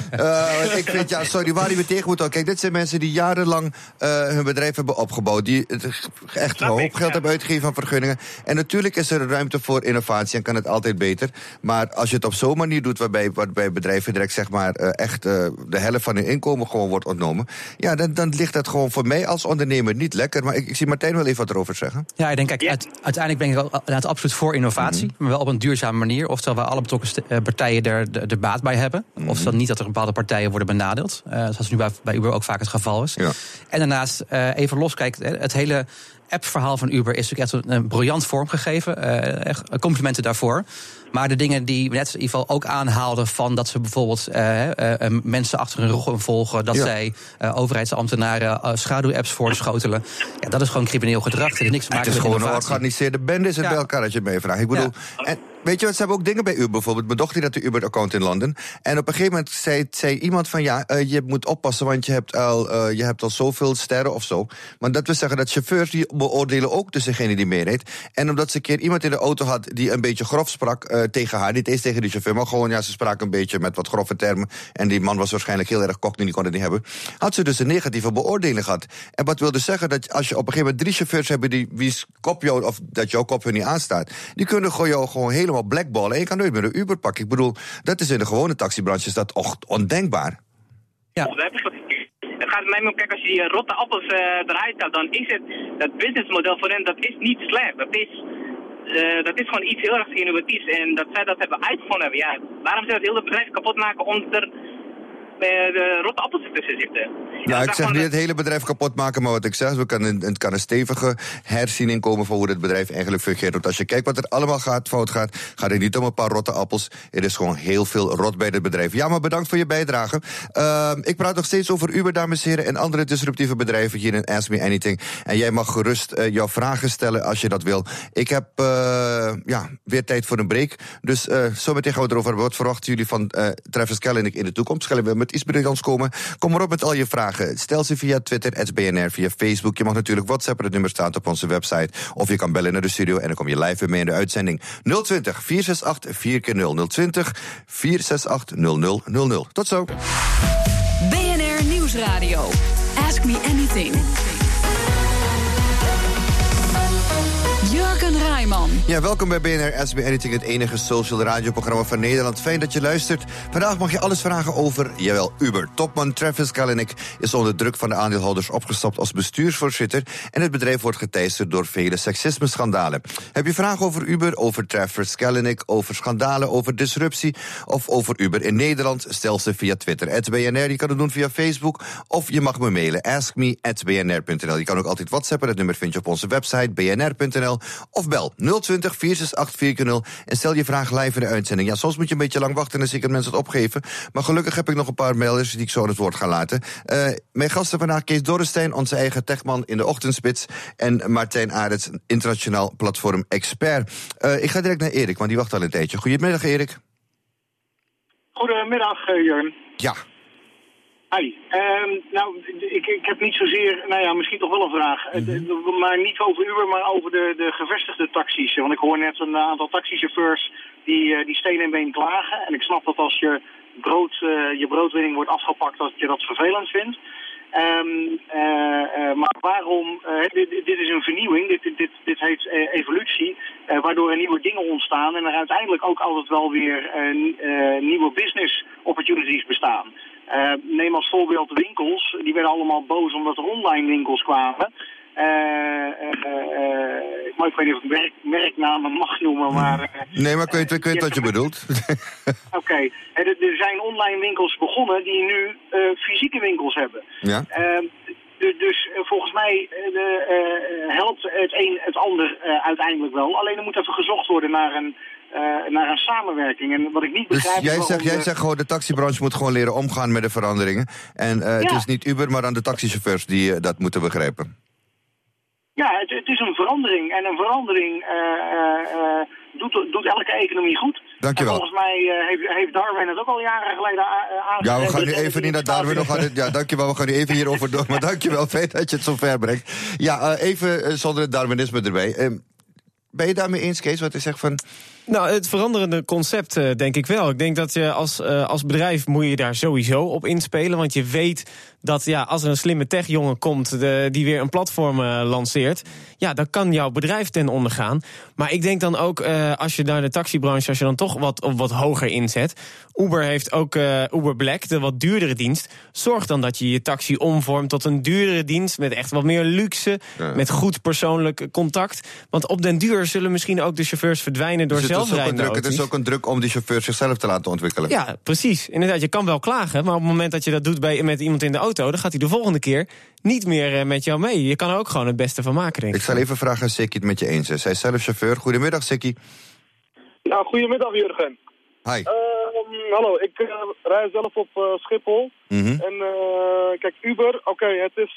Uh, ik vind, ja, sorry, waar die we tegen moeten. Kijk, dit zijn mensen die jarenlang uh, hun bedrijf hebben opgebouwd, die echt een hoop geld ja. hebben uitgegeven aan vergunningen. En natuurlijk is er ruimte voor innovatie en kan het altijd beter. Maar als je het op zo'n manier doet, waarbij, waarbij bedrijven direct zeg maar uh, echt uh, de helft van hun inkomen gewoon wordt ontnomen, ja, dan, dan ligt dat gewoon voor mij als ondernemer niet lekker. Maar ik, ik zie Martijn wel even wat erover zeggen. Ja, ik denk, kijk, uit, uiteindelijk ben ik inderdaad absoluut voor innovatie, mm-hmm. maar wel op een duurzame manier. Oftewel waar alle betrokken st- partijen er de, de baat bij hebben. Mm-hmm. Oftewel niet dat er bepaalde partijen worden benadeeld. Uh, zoals nu bij, bij Uber ook vaak het geval is. Ja. En daarnaast, uh, even los, kijk, het hele appverhaal van Uber is natuurlijk echt een, een briljant vormgegeven. Uh, echt complimenten daarvoor. Maar de dingen die we net in ieder geval ook aanhaalden, van dat ze bijvoorbeeld uh, uh, uh, mensen achter hun rug volgen, dat ja. zij uh, overheidsambtenaren uh, schaduw-apps voorschotelen. Ja, dat is gewoon crimineel gedrag. Het is niks te maken met innovatie. Het is gewoon een georganiseerde bende, is het ja. bij elkaar als je het meevraagt. Ik bedoel, ja. en weet je wat, ze hebben ook dingen bij Uber bijvoorbeeld. Mijn dochter had de Uber-account in Londen. En op een gegeven moment zei, zei iemand van ja, uh, je moet oppassen, want je hebt, al, uh, je hebt al zoveel sterren of zo. Maar dat wil zeggen dat chauffeurs die beoordelen ook dus degene die meereed. En omdat ze een keer iemand in de auto had die een beetje grof sprak uh, tegen haar, niet eens tegen die chauffeur, maar gewoon, ja, ze spraken een beetje met wat grove termen. En die man was waarschijnlijk heel erg cockney, die kon het niet hebben. Had ze dus een negatieve beoordeling gehad. En wat wil dus zeggen dat als je op een gegeven moment drie chauffeurs hebt die wie's kop jou, of dat jouw kop hun niet aanstaat, die kunnen gewoon jou gewoon helemaal blackballen en je kan nooit meer een Uber pakken. Ik bedoel, dat is in de gewone taxibranche is dat och, ondenkbaar. Ja. Het gaat mij om, kijk, als je die rotte appels uh, eruit haalt, dan is het, dat businessmodel voor hen, dat is niet slecht. Dat is, uh, dat is gewoon iets heel erg innovatiefs. En dat zij dat hebben uitgevonden hebben, ja, waarom zou het hele bedrijf kapot maken om er de rotte appels tussen zitten? Ja, ik zeg niet het hele bedrijf kapot maken, maar wat ik zeg, we kan een, het kan een stevige herziening komen van hoe het bedrijf eigenlijk fungeert. Want als je kijkt wat er allemaal gaat, fout gaat, gaat het niet om een paar rotte appels. Er is gewoon heel veel rot bij dit bedrijf. Ja, maar bedankt voor je bijdrage. Uh, ik praat nog steeds over Uber, dames en heren, en andere disruptieve bedrijven hier in Ask Me Anything. En jij mag gerust uh, jouw vragen stellen als je dat wil. Ik heb uh, ja, weer tijd voor een break. Dus uh, zometeen gaan we erover hebben. Wat verwachten jullie van uh, Travis Kalanick in de toekomst? Gaan we met iets briljants komen? Kom maar op met al je vragen. Stel ze via Twitter, at B N R, via Facebook. Je mag natuurlijk WhatsAppen, het nummer staat op onze website. Of je kan bellen naar de studio en dan kom je live weer mee in de uitzending. nul twintig, vier zes acht, vier nul nul twintig, vier zes acht, nul nul nul nul. Tot zo. B N R Nieuwsradio. Ask Me Anything. Jurgen Rijman. Ja, welkom bij B N R Ask Me Anything, het enige social radioprogramma van Nederland. Fijn dat je luistert. Vandaag mag je alles vragen over, jawel, Uber. Topman Travis Kalanick is onder druk van de aandeelhouders opgestapt als bestuursvoorzitter en het bedrijf wordt geteisterd door vele seksisme-schandalen. Heb je vragen over Uber, over Travis Kalanick, over schandalen, over disruptie of over Uber in Nederland? Stel ze via Twitter, at B N R. Je kan het doen via Facebook of je mag me mailen, ask me at b n r punt n l. Je kan ook altijd WhatsAppen, dat nummer vind je op onze website, b n r punt n l. Of bel nul twintig, vier zes acht, vier nul en stel je vraag live in de uitzending. Ja, soms moet je een beetje lang wachten en dan zie ik dat mensen het opgeven. Maar gelukkig heb ik nog een paar mailers die ik zo aan het woord ga laten. Uh, mijn gasten vandaag, Kees Dorrestein, onze eigen techman in de ochtendspits, en Martijn Arends, internationaal platform-expert. Uh, ik ga direct naar Erik, want die wacht al een tijdje. Goedemiddag, Erik. Goedemiddag, uh, Jurgen. Ja. Hi. Um, nou, ik, ik heb niet zozeer, nou ja, misschien toch wel een vraag. Mm-hmm. Maar niet over Uber, maar over de, de gevestigde taxis. Want ik hoor net een aantal taxichauffeurs die, die steen en been klagen. En ik snap dat als je, brood, uh, je broodwinning wordt afgepakt, dat je dat vervelend vindt. Um, uh, uh, maar waarom, uh, dit, dit is een vernieuwing, dit, dit, dit heet uh, evolutie, uh, waardoor er nieuwe dingen ontstaan en er uiteindelijk ook altijd wel weer uh, uh, nieuwe business opportunities bestaan. Uh, neem als voorbeeld winkels, die werden allemaal boos omdat er online winkels kwamen. Uh, uh, uh, maar ik weet niet of ik merk, merknamen mag noemen, maar... Uh, nee, maar ik weet, ik weet wat je bedoelt. Oké, okay. er, er zijn online winkels begonnen die nu uh, fysieke winkels hebben. Ja. Uh, Dus, dus volgens mij uh, uh, helpt het een het ander uh, uiteindelijk wel. Alleen er moet even gezocht worden naar een, uh, naar een samenwerking. En wat ik niet begrijp... Dus jij zegt, jij zegt gewoon, de taxibranche moet gewoon leren omgaan met de veranderingen. En uh, ja. het is niet Uber, maar dan de taxichauffeurs die uh, dat moeten begrijpen. Ja, het, het is een verandering. En een verandering uh, uh, doet, doet elke economie goed. Dankjewel. En volgens mij uh, heeft, heeft Darwin het ook al jaren geleden aangegeven. Ja, we gaan nu even niet naar Darwin. Nog aan ja, dankjewel. We gaan nu even hierover door. Maar dankjewel, fijn dat je het zo ver brengt. Ja, uh, even uh, zonder het Darwinisme erbij. Uh, ben je daarmee eens, Kees, wat hij zegt van... Nou, het veranderende concept uh, denk ik wel. Ik denk dat je als, uh, als bedrijf moet je daar sowieso op inspelen. Want je weet dat ja, als er een slimme techjongen komt de, die weer een platform uh, lanceert, ja, dan kan jouw bedrijf ten onder gaan. Maar ik denk dan ook, uh, als je naar de taxibranche, als je dan toch wat, wat hoger inzet. Uber heeft ook uh, Uber Black, de wat duurdere dienst. Zorg dan dat je je taxi omvormt tot een duurdere dienst met echt wat meer luxe, ja. met goed persoonlijk contact. Want op den duur zullen misschien ook de chauffeurs verdwijnen door dus zelfrijdende druk, Het is ook een druk om die chauffeurs zichzelf te laten ontwikkelen. Ja, precies. Inderdaad, je kan wel klagen, maar op het moment dat je dat doet bij, met iemand in de auto, dan gaat hij de volgende keer niet meer uh, met jou mee. Je kan er ook gewoon het beste van maken, denk ik. Ik zal even vragen aan Sikkie het met je eens is. Hij is zelf chauffeur. Goedemiddag, Sikkie. Nou, goedemiddag, Jurgen. Hi. Uh, hallo, ik uh, rij zelf op uh, Schiphol. Mm-hmm. En uh, kijk, Uber, oké, okay, het is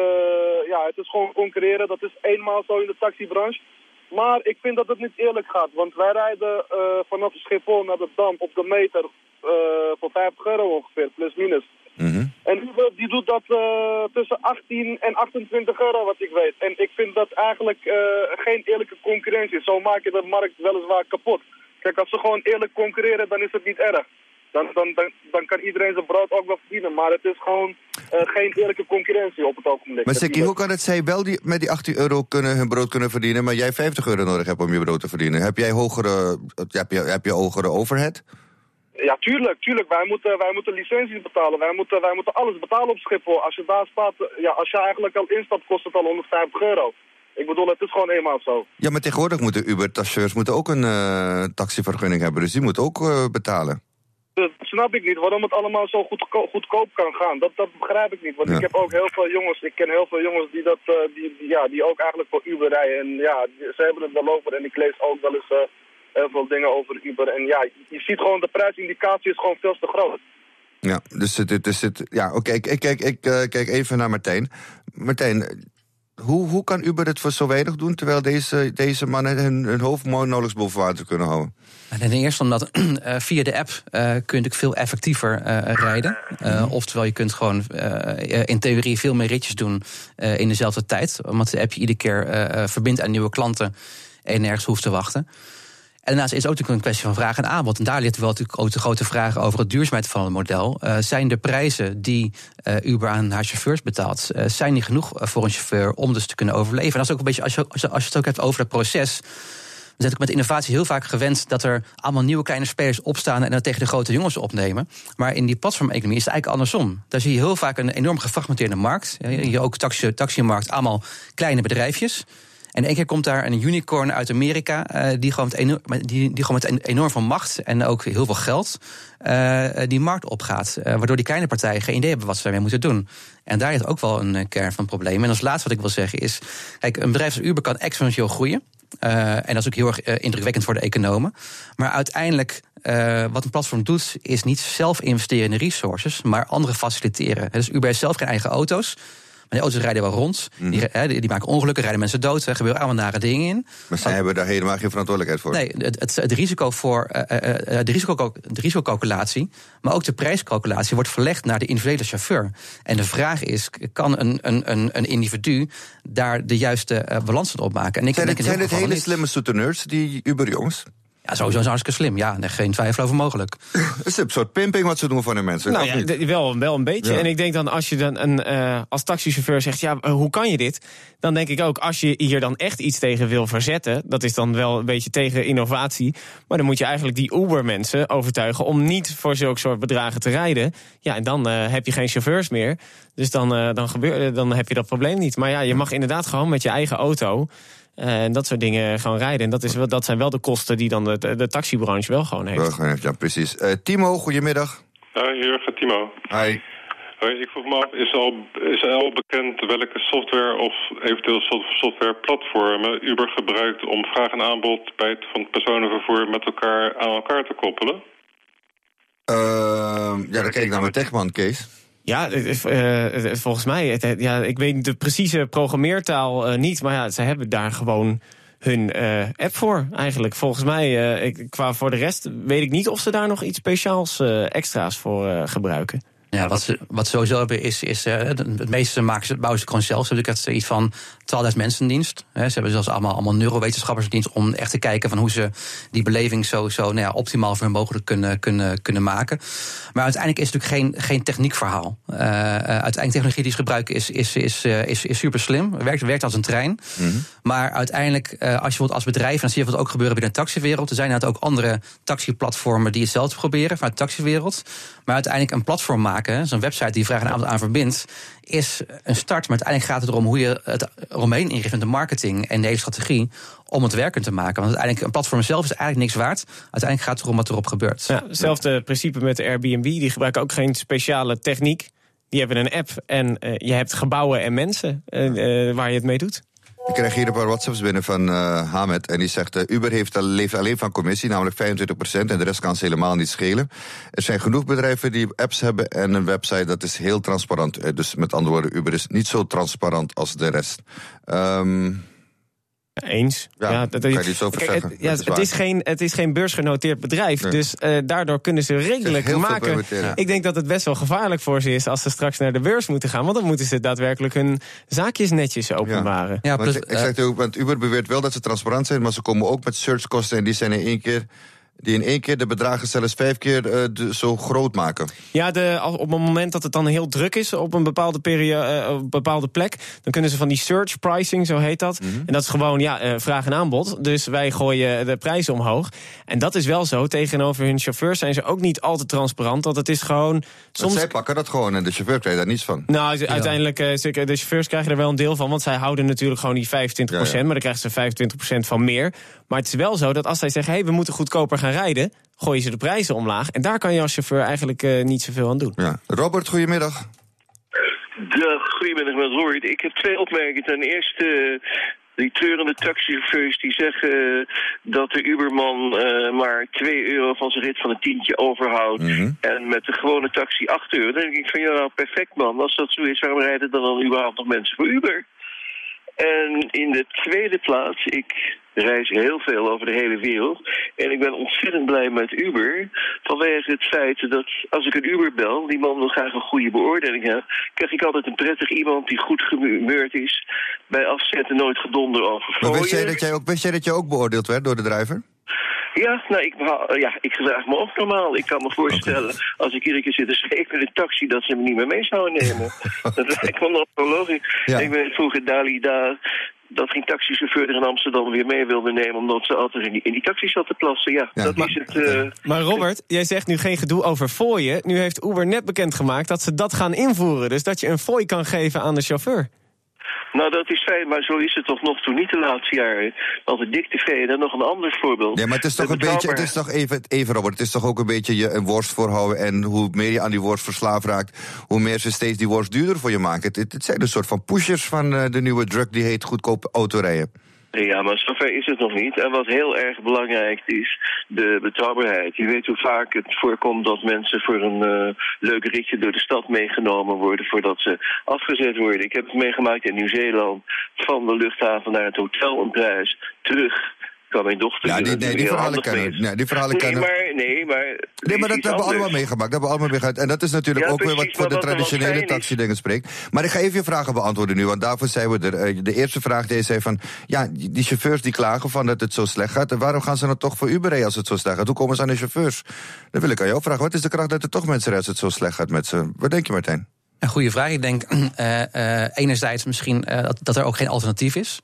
uh, ja, het is gewoon concurreren. Dat is eenmaal zo in de taxibranche. Maar ik vind dat het niet eerlijk gaat. Want wij rijden uh, vanaf Schiphol naar de Dam op de meter uh, voor vijftig euro ongeveer, plus minus. Mm-hmm. En Uber die doet dat uh, tussen achttien en achtentwintig euro, wat ik weet. En ik vind dat eigenlijk uh, geen eerlijke concurrentie. Zo maak je de markt weliswaar kapot. Kijk, als ze gewoon eerlijk concurreren, dan is het niet erg. Dan, dan, dan, dan kan iedereen zijn brood ook wel verdienen. Maar het is gewoon uh, geen eerlijke concurrentie op het ogenblik. Maar Sikkie, hoe kan het zij wel die, met die achttien euro kunnen, hun brood kunnen verdienen, maar jij vijftig euro nodig hebt om je brood te verdienen? Heb jij hogere, heb je, heb je hogere overhead? Ja, tuurlijk, tuurlijk. Wij moeten, wij moeten licenties betalen. Wij moeten, wij moeten alles betalen op Schiphol. Als je daar staat, ja, als je eigenlijk al instapt, kost het al honderdvijftig euro. Ik bedoel, het is gewoon eenmaal zo. Ja, maar tegenwoordig moeten Uber-taxeurs moeten ook een uh, taxivergunning hebben. Dus die moeten ook uh, betalen. Dat snap ik niet, waarom het allemaal zo goedko- goedkoop kan gaan. Dat, dat begrijp ik niet. Want ja. ik heb ook heel veel jongens, ik ken heel veel jongens die, dat, uh, die, die, ja, die ook eigenlijk voor Uber rijden. En ja, die, ze hebben het wel over en ik lees ook wel eens uh, heel veel dingen over Uber. En ja, je ziet gewoon, de prijsindicatie is gewoon veel te groot. Ja, dus het is het. Ja, oké, okay, ik, ik, ik, ik uh, kijk even naar Martijn. Martijn, hoe, hoe kan Uber het voor zo weinig doen, terwijl deze, deze mannen hun, hun hoofd nauwelijks boven water kunnen houden? Ten eerste omdat uh, via de app uh, kun je natuurlijk veel effectiever uh, rijden. Uh, oftewel, je kunt gewoon uh, in theorie veel meer ritjes doen uh, in dezelfde tijd. Omdat de app je iedere keer uh, verbindt aan nieuwe klanten en nergens hoeft te wachten. En daarnaast is het ook natuurlijk een kwestie van vraag en aanbod. En daar ligt wel natuurlijk ook de grote vraag over de duurzaamheid van het model. Uh, zijn de prijzen die uh, Uber aan haar chauffeurs betaalt, uh, zijn die genoeg voor een chauffeur om dus te kunnen overleven? En dat is ook een beetje, als je, als je, als je het ook hebt over het proces. We zijn ook met innovatie heel vaak gewend dat er allemaal nieuwe kleine spelers opstaan en dan tegen de grote jongens opnemen. Maar in die platformeconomie is het eigenlijk andersom. Daar zie je heel vaak een enorm gefragmenteerde markt. Je ook taxi, taximarkt, allemaal kleine bedrijfjes. En in één keer komt daar een unicorn uit Amerika, uh, die, gewoon met enorm, die, die gewoon met enorm veel macht en ook heel veel geld uh, die markt opgaat. Uh, waardoor die kleine partijen geen idee hebben wat ze daarmee moeten doen. En daar is ook wel een uh, kern van het probleem. En als laatste wat ik wil zeggen is, kijk, een bedrijf als Uber kan exponentieel groeien. Uh, en dat is ook heel erg uh, indrukwekkend voor de economen. Maar uiteindelijk, uh, wat een platform doet, is niet zelf investeren in de resources, maar anderen faciliteren. Dus Uber heeft zelf geen eigen auto's. Maar die auto's rijden wel rond. Mm-hmm. Die, he, die, die maken ongelukken, rijden mensen dood. Er gebeuren allemaal nare dingen in. Maar zij Al, hebben daar helemaal geen verantwoordelijkheid voor. Nee, het, het, het risico voor, uh, uh, de, risico, de risicocalculatie, maar ook de prijscalculatie wordt verlegd naar de individuele chauffeur. En de vraag is, kan een, een, een, een individu daar de juiste uh, balans van opmaken? En ik zijn denk het, zijn het hele niet. slimme souteneurs, die Uber-jongens? Ja, sowieso is hartstikke slim. Ja, geen twijfel over mogelijk. Het is een soort pimping wat ze doen voor de mensen. Nou ja, d- wel, wel een beetje. Ja. En ik denk dan, als je dan een, uh, als taxichauffeur zegt, ja, uh, hoe kan je dit? Dan denk ik ook, als je hier dan echt iets tegen wil verzetten, dat is dan wel een beetje tegen innovatie, maar dan moet je eigenlijk die Uber-mensen overtuigen om niet voor zulke soort bedragen te rijden. Ja, en dan uh, heb je geen chauffeurs meer. Dus dan, uh, dan, gebeur, dan heb je dat probleem niet. Maar ja, je mag inderdaad gewoon met je eigen auto en uh, dat soort dingen gewoon rijden. En dat, is wel, dat zijn wel de kosten die dan de, de, de taxibranche wel gewoon heeft. Ja, precies. Uh, Timo, goedemiddag. Hoi, Jurgen, Timo. Hi. Hoi, ik vroeg me af, is al, is al bekend welke software of eventueel softwareplatformen Uber gebruikt om vraag en aanbod bij het, van het personenvervoer met elkaar aan elkaar te koppelen? Uh, ja, dan kijk ik naar mijn techman, Kees. Ja, uh, volgens mij, het, ja, ik weet de precieze programmeertaal uh, niet, maar ja, ze hebben daar gewoon hun uh, app voor, eigenlijk. Volgens mij, uh, ik, qua voor de rest, weet ik niet of ze daar nog iets speciaals uh, extra's voor uh, gebruiken. Ja, wat ze, wat ze sowieso hebben is, is uh, het meeste maken ze, bouwen ze gewoon zelf. Ze hebben natuurlijk iets van twaalfduizend mensen in dienst. Hè. Ze hebben zelfs allemaal, allemaal neurowetenschappers in dienst om echt te kijken van hoe ze die beleving zo, zo nou ja, optimaal voor hun mogelijk kunnen, kunnen, kunnen maken. Maar uiteindelijk is het natuurlijk geen, geen techniekverhaal. Uh, uh, uiteindelijk technologie die ze gebruiken is, is, is, uh, is, is super slim. Werkt, werkt als een trein. Mm-hmm. Maar uiteindelijk, uh, als je bijvoorbeeld als bedrijf, en dan zie je wat ook gebeuren binnen de taxiwereld. Er zijn inderdaad ook andere taxiplatformen die hetzelfde proberen vanuit de taxiwereld. Maar uiteindelijk een platform maken, zo'n website die vraag en aanbod aan verbindt, is een start. Maar uiteindelijk gaat het erom hoe je het eromheen inricht met de marketing en de hele strategie om het werkend te maken. Want uiteindelijk, een platform zelf is eigenlijk niks waard. Uiteindelijk gaat het erom wat erop gebeurt. Ja, hetzelfde principe met de Airbnb. Die gebruiken ook geen speciale techniek. Die hebben een app en uh, je hebt gebouwen en mensen uh, uh, waar je het mee doet. Ik krijg hier een paar WhatsApps binnen van uh, Hamed. En die zegt, uh, Uber heeft, leeft alleen van commissie, namelijk vijfentwintig procent. En de rest kan ze helemaal niet schelen. Er zijn genoeg bedrijven die apps hebben en een website. Dat is heel transparant. Uh, dus met andere woorden, Uber is niet zo transparant als de rest. Um, Eens. Ja, ja dat, kan je niet zo over zeggen. Het, ja, het, is, is geen, het is geen beursgenoteerd bedrijf. Nee. Dus uh, daardoor kunnen ze redelijk maken. Ja. Ik denk dat het best wel gevaarlijk voor ze is als ze straks naar de beurs moeten gaan. Want dan moeten ze daadwerkelijk hun zaakjes netjes openbaren. Ja. Ja, plus, want, ik zeg ook, want Uber beweert wel dat ze transparant zijn, maar ze komen ook met searchkosten en die zijn in één keer. Die in één keer de bedragen zelfs vijf keer uh, de, zo groot maken. Ja, de, op het moment dat het dan heel druk is op een bepaalde, periode, uh, op een bepaalde plek, dan kunnen ze van die search pricing, zo heet dat. Mm-hmm. En dat is gewoon ja, uh, vraag en aanbod. Dus wij gooien de prijzen omhoog. En dat is wel zo. Tegenover hun chauffeurs zijn ze ook niet al te transparant. Want het is gewoon soms. Zij pakken dat gewoon en de chauffeur krijgt daar niets van. Nou, ja. uiteindelijk, uh, de chauffeurs krijgen er wel een deel van. Want zij houden natuurlijk gewoon die vijfentwintig procent. Ja, ja. Maar dan krijgen ze vijfentwintig procent van meer. Maar het is wel zo dat als zij zeggen, hé, hey, we moeten goedkoper gaan rijden, gooien ze de prijzen omlaag. En daar kan je als chauffeur eigenlijk uh, niet zoveel aan doen. Ja. Robert, goedemiddag. De, goedemiddag met Robert. Ik heb twee opmerkingen. Ten eerste, die treurende taxichauffeurs die zeggen dat de Uberman uh, maar twee euro van zijn rit van een tientje overhoudt. Mm-hmm. En met de gewone taxi acht euro. Dan denk ik van, ja, nou, perfect man. Als dat zo is, waarom rijden dan, dan überhaupt nog mensen voor Uber? En in de tweede plaats, ik reis heel veel over de hele wereld. En ik ben ontzettend blij met Uber. Vanwege het feit dat als ik een Uber bel, die man wil graag een goede beoordeling hebben, krijg ik altijd een prettig iemand die goed gehumeurd is. Bij afzetten nooit gedonder over maar wist jij dat jij ook, wist jij dat jij ook beoordeeld werd door de drijver? Ja, nou, ik, ja, ik gedraag me ook normaal. Ik kan me voorstellen, okay. als ik iedere keer zit te schepen in de taxi, dat ze me niet meer mee zouden nemen. Dat lijkt me nog zo logisch. Ja. Ik ben vroeger Dalida, dat geen taxichauffeur er in Amsterdam weer mee wilde nemen, omdat ze altijd in die, in die taxi zat te plassen. Ja, ja dat maar, is het. Uh... Maar Robert, jij zegt nu geen gedoe over fooien. Nu heeft Uber net bekendgemaakt dat ze dat gaan invoeren. Dus dat je een fooi kan geven aan de chauffeur. Nou, dat is fijn, maar zo is het toch nog toe niet de laatste jaren. Want de dik tevreden, en nog een ander voorbeeld. Ja, maar het is toch een beetje, het is toch even, even Robert, het is toch ook een beetje je een worst voorhouden. En hoe meer je aan die worst verslaafd raakt, hoe meer ze steeds die worst duurder voor je maken. Het, het zijn een soort van pushers van uh, de nieuwe drug die heet goedkoop autorijden. Ja, maar zover is het nog niet. En wat heel erg belangrijk is, de betrouwbaarheid. Je weet hoe vaak het voorkomt dat mensen voor een uh, leuk ritje door de stad meegenomen worden voordat ze afgezet worden. Ik heb het meegemaakt in Nieuw-Zeeland, van de luchthaven naar het hotel, een prijs, terug. Kan mijn dochter. Ja, die, nee, die verhalen kennen. Nee, die verhalen nee, kennen. maar, nee, maar. Nee, maar dat hebben we allemaal meegemaakt. Dat hebben we allemaal meegemaakt. En dat is natuurlijk ja, ook precies, weer wat voor de traditionele taxidingen spreekt. Maar ik ga even je vragen beantwoorden nu, want daarvoor zijn we er. De eerste vraag die je zei van, ja, die chauffeurs die klagen van dat het zo slecht gaat. En waarom gaan ze dan toch voor Uber rijden als het zo slecht gaat? Hoe komen ze aan de chauffeurs? Dan wil ik aan jou vragen. Wat is de kracht dat er toch mensen rijden als het zo slecht gaat met ze? Wat denk je, Martijn? Een goede vraag. Ik denk uh, uh, enerzijds misschien uh, dat, dat er ook geen alternatief is.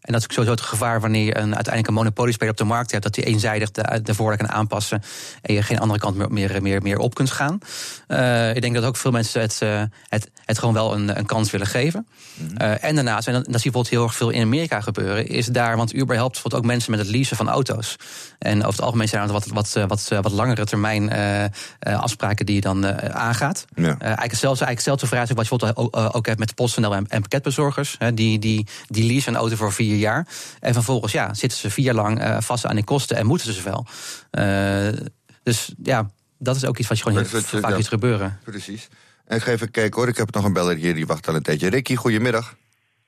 En dat is ook sowieso het gevaar wanneer je een, uiteindelijk een monopoliespeler op de markt hebt, dat die eenzijdig de, de voorwaarden kan aanpassen en je geen andere kant meer, meer, meer op kunt gaan. Uh, ik denk dat ook veel mensen het, uh, het, het gewoon wel een, een kans willen geven. Mm-hmm. Uh, en daarnaast, en dat, dat zie je bijvoorbeeld heel erg veel in Amerika gebeuren, is daar, want Uber helpt bijvoorbeeld ook mensen met het leasen van auto's. En over het algemeen zijn er wat, wat, wat, wat langere termijn uh, uh, afspraken die je dan uh, aangaat. Ja. Uh, eigenlijk hetzelfde, eigenlijk hetzelfde vraag wat je bijvoorbeeld ook, uh, ook hebt met PostNL en, en pakketbezorgers. Uh, die, die, die leasen een auto voor vier jaar. En vervolgens ja, zitten ze vier jaar lang uh, vast aan die kosten en moeten ze wel. Uh, dus ja, dat is ook iets wat je gewoon heel vaak ja, ziet gebeuren. Precies. En ik ga even kijken hoor, ik heb nog een beller hier, die wacht al een tijdje. Ricky, goedemiddag.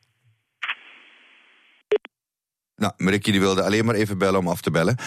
Nou, Ricky die wilde alleen maar even bellen om af te bellen.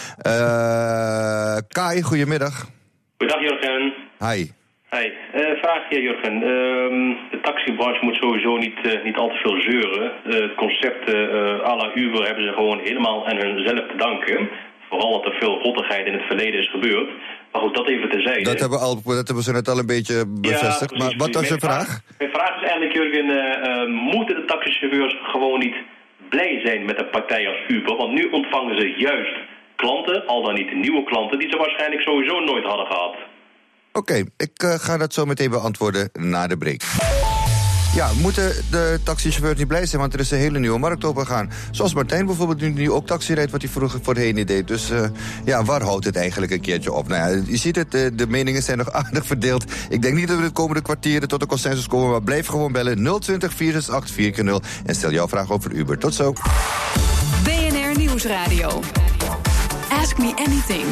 Uh, Kai, goedemiddag. Goedendag Jurgen. Hi. Hi. Uh, vraag hier Jurgen. Uh, de taxibranche moet sowieso niet, uh, niet al te veel zeuren. Uh, het concept uh, à la Uber hebben ze gewoon helemaal aan hunzelf te danken. Vooral dat er veel rottigheid in het verleden is gebeurd. Maar goed, dat even terzijde. Dat hebben, al, dat hebben ze net al een beetje bevestigd. Ja, maar wat was je vraag? vraag? Mijn vraag is eigenlijk, Jurgen, uh, uh, moeten de taxichauffeurs gewoon niet blij zijn met een partij als Uber? Want nu ontvangen ze juist klanten, al dan niet nieuwe klanten, die ze waarschijnlijk sowieso nooit hadden gehad. Oké, okay, ik uh, ga dat zo meteen beantwoorden na de break. Ja, moeten de taxichauffeurs niet blij zijn, want er is een hele nieuwe markt opengegaan. Zoals Martijn bijvoorbeeld nu, nu ook taxi rijdt, wat hij vroeger voorheen niet deed. Dus uh, ja, waar houdt het eigenlijk een keertje op? Nou ja, je ziet het, uh, de meningen zijn nog aardig verdeeld. Ik denk niet dat we de komende kwartieren tot een consensus komen, maar blijf gewoon bellen nul twintig, vier zes acht, vier keer nul en stel jouw vraag over Uber. Tot zo. B N R Nieuwsradio. Ask me anything.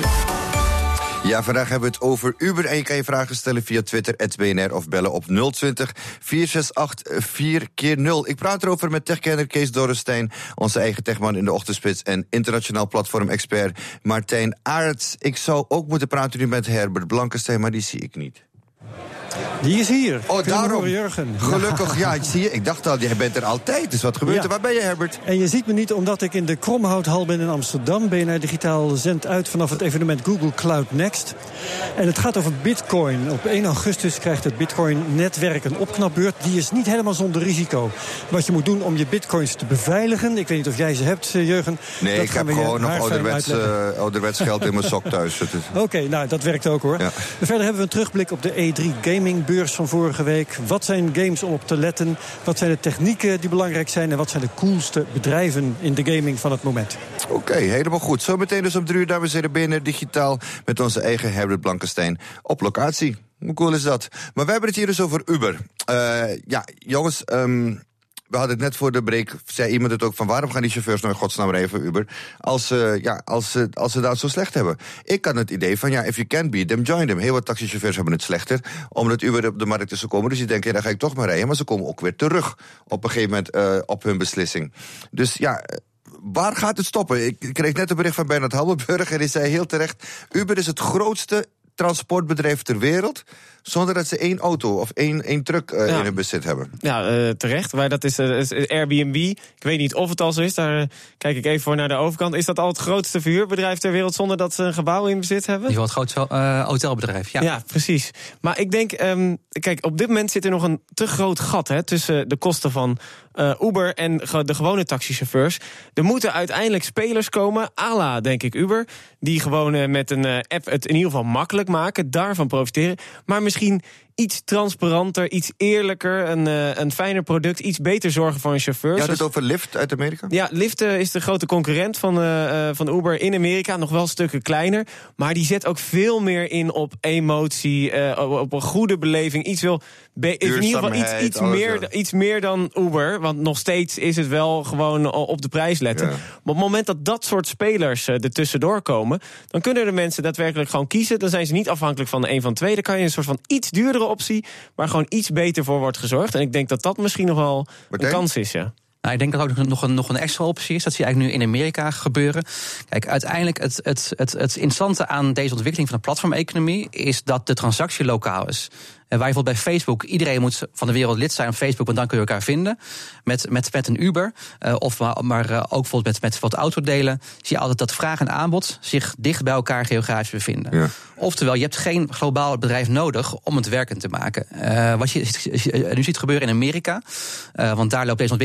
Ja, vandaag hebben we het over Uber en je kan je vragen stellen via Twitter, at B N R, of bellen op nul twintig, vier zes acht, vier keer nul. Ik praat erover met techkenner Kees Dorrestein, onze eigen techman in de ochtendspits en internationaal platform-expert Martijn Aerts. Ik zou ook moeten praten nu met Herbert Blankenstein, maar die zie ik niet. Die is hier. Oh, daarom. Jurgen. Gelukkig, ja, ik zie je. Ik dacht al, jij bent er altijd. Dus wat gebeurt ja. er? Waar ben je, Herbert? En je ziet me niet omdat ik in de Kromhouthal ben in Amsterdam. B N R Digitaal zendt uit vanaf het evenement Google Cloud Next. En het gaat over Bitcoin. Op één augustus krijgt het Bitcoin-netwerk een opknapbeurt. Die is niet helemaal zonder risico. Wat je moet doen om je bitcoins te beveiligen. Ik weet niet of jij ze hebt, Jurgen. Nee, dat ik heb gewoon nog ouderwets, uh, ouderwets geld in mijn sok thuis. Oké, okay, nou, dat werkt ook hoor. Ja. Verder hebben we een terugblik op de E drie Gamingbeurs van vorige week. Wat zijn games om op te letten? Wat zijn de technieken die belangrijk zijn? En wat zijn de coolste bedrijven in de gaming van het moment? Oké, okay, helemaal goed. Zometeen dus om drie uur, dames en heren, B N R Digitaal met onze eigen Herbert Blankenstein op locatie. Hoe cool is dat? Maar we hebben het hier dus over Uber. Uh, ja, jongens, um, we hadden het net voor de break, zei iemand het ook van waarom gaan die chauffeurs nou in godsnaam rijden voor Uber als, uh, ja, als, uh, als ze dat zo slecht hebben. Ik had het idee van ja, if you can beat them, join them. Heel wat taxichauffeurs hebben het slechter omdat Uber op de markt is gekomen. Dus die denken, ja, dan ga ik toch maar rijden. Maar ze komen ook weer terug op een gegeven moment uh, op hun beslissing. Dus ja, waar gaat het stoppen? Ik kreeg net een bericht van Bernard Hammelburg en die zei heel terecht, Uber is het grootste transportbedrijf ter wereld zonder dat ze één auto of één, één truck uh, ja. in hun bezit hebben. Ja, uh, terecht. Maar dat is, uh, is Airbnb. Ik weet niet of het al zo is. Daar uh, kijk ik even voor naar de overkant. Is dat al het grootste verhuurbedrijf ter wereld zonder dat ze een gebouw in bezit hebben? In ieder geval het grootste uh, hotelbedrijf, ja. Ja, precies. Maar ik denk, um, kijk, op dit moment zit er nog een te groot gat hè, tussen de kosten van uh, Uber en de gewone taxichauffeurs. Er moeten uiteindelijk spelers komen, à la, denk ik, Uber, die gewoon uh, met een uh, app het in ieder geval makkelijk maken, daarvan profiteren. Maar misschien iets transparanter, iets eerlijker, een, uh, een fijner product, iets beter zorgen voor een chauffeur. Je had het over Lyft uit Amerika? Ja, Lyft uh, is de grote concurrent van, uh, van Uber in Amerika, nog wel stukken kleiner, maar die zet ook veel meer in op emotie, uh, op, op een goede beleving, iets wil be- in ieder geval iets, iets, meer, iets meer dan Uber, want nog steeds is het wel gewoon op de prijs letten. Ja. Maar op het moment dat dat soort spelers uh, er tussendoor komen, dan kunnen de mensen daadwerkelijk gewoon kiezen, dan zijn ze niet afhankelijk van de een van twee, dan kan je een soort van iets duurdere optie, waar gewoon iets beter voor wordt gezorgd. En ik denk dat dat misschien nog wel een kans is, ja. Nou, ik denk dat ook nog een, nog een extra optie is. Dat zie je eigenlijk nu in Amerika gebeuren. Kijk, uiteindelijk het, het, het, het interessante aan deze ontwikkeling van de platformeconomie is dat de transactie lokaal is. En waar je bijvoorbeeld bij Facebook, iedereen moet van de wereld lid zijn op Facebook, want dan kun je elkaar vinden. Met, met, met een Uber, uh, of maar, maar uh, ook bijvoorbeeld met, met wat autodelen, zie je altijd dat vraag en aanbod zich dicht bij elkaar geografisch bevinden. Ja. Oftewel, je hebt geen globaal bedrijf nodig om het werkend te maken. Uh, wat je nu ziet gebeuren in Amerika, uh, want daar loopt deze ontwikkeling zeker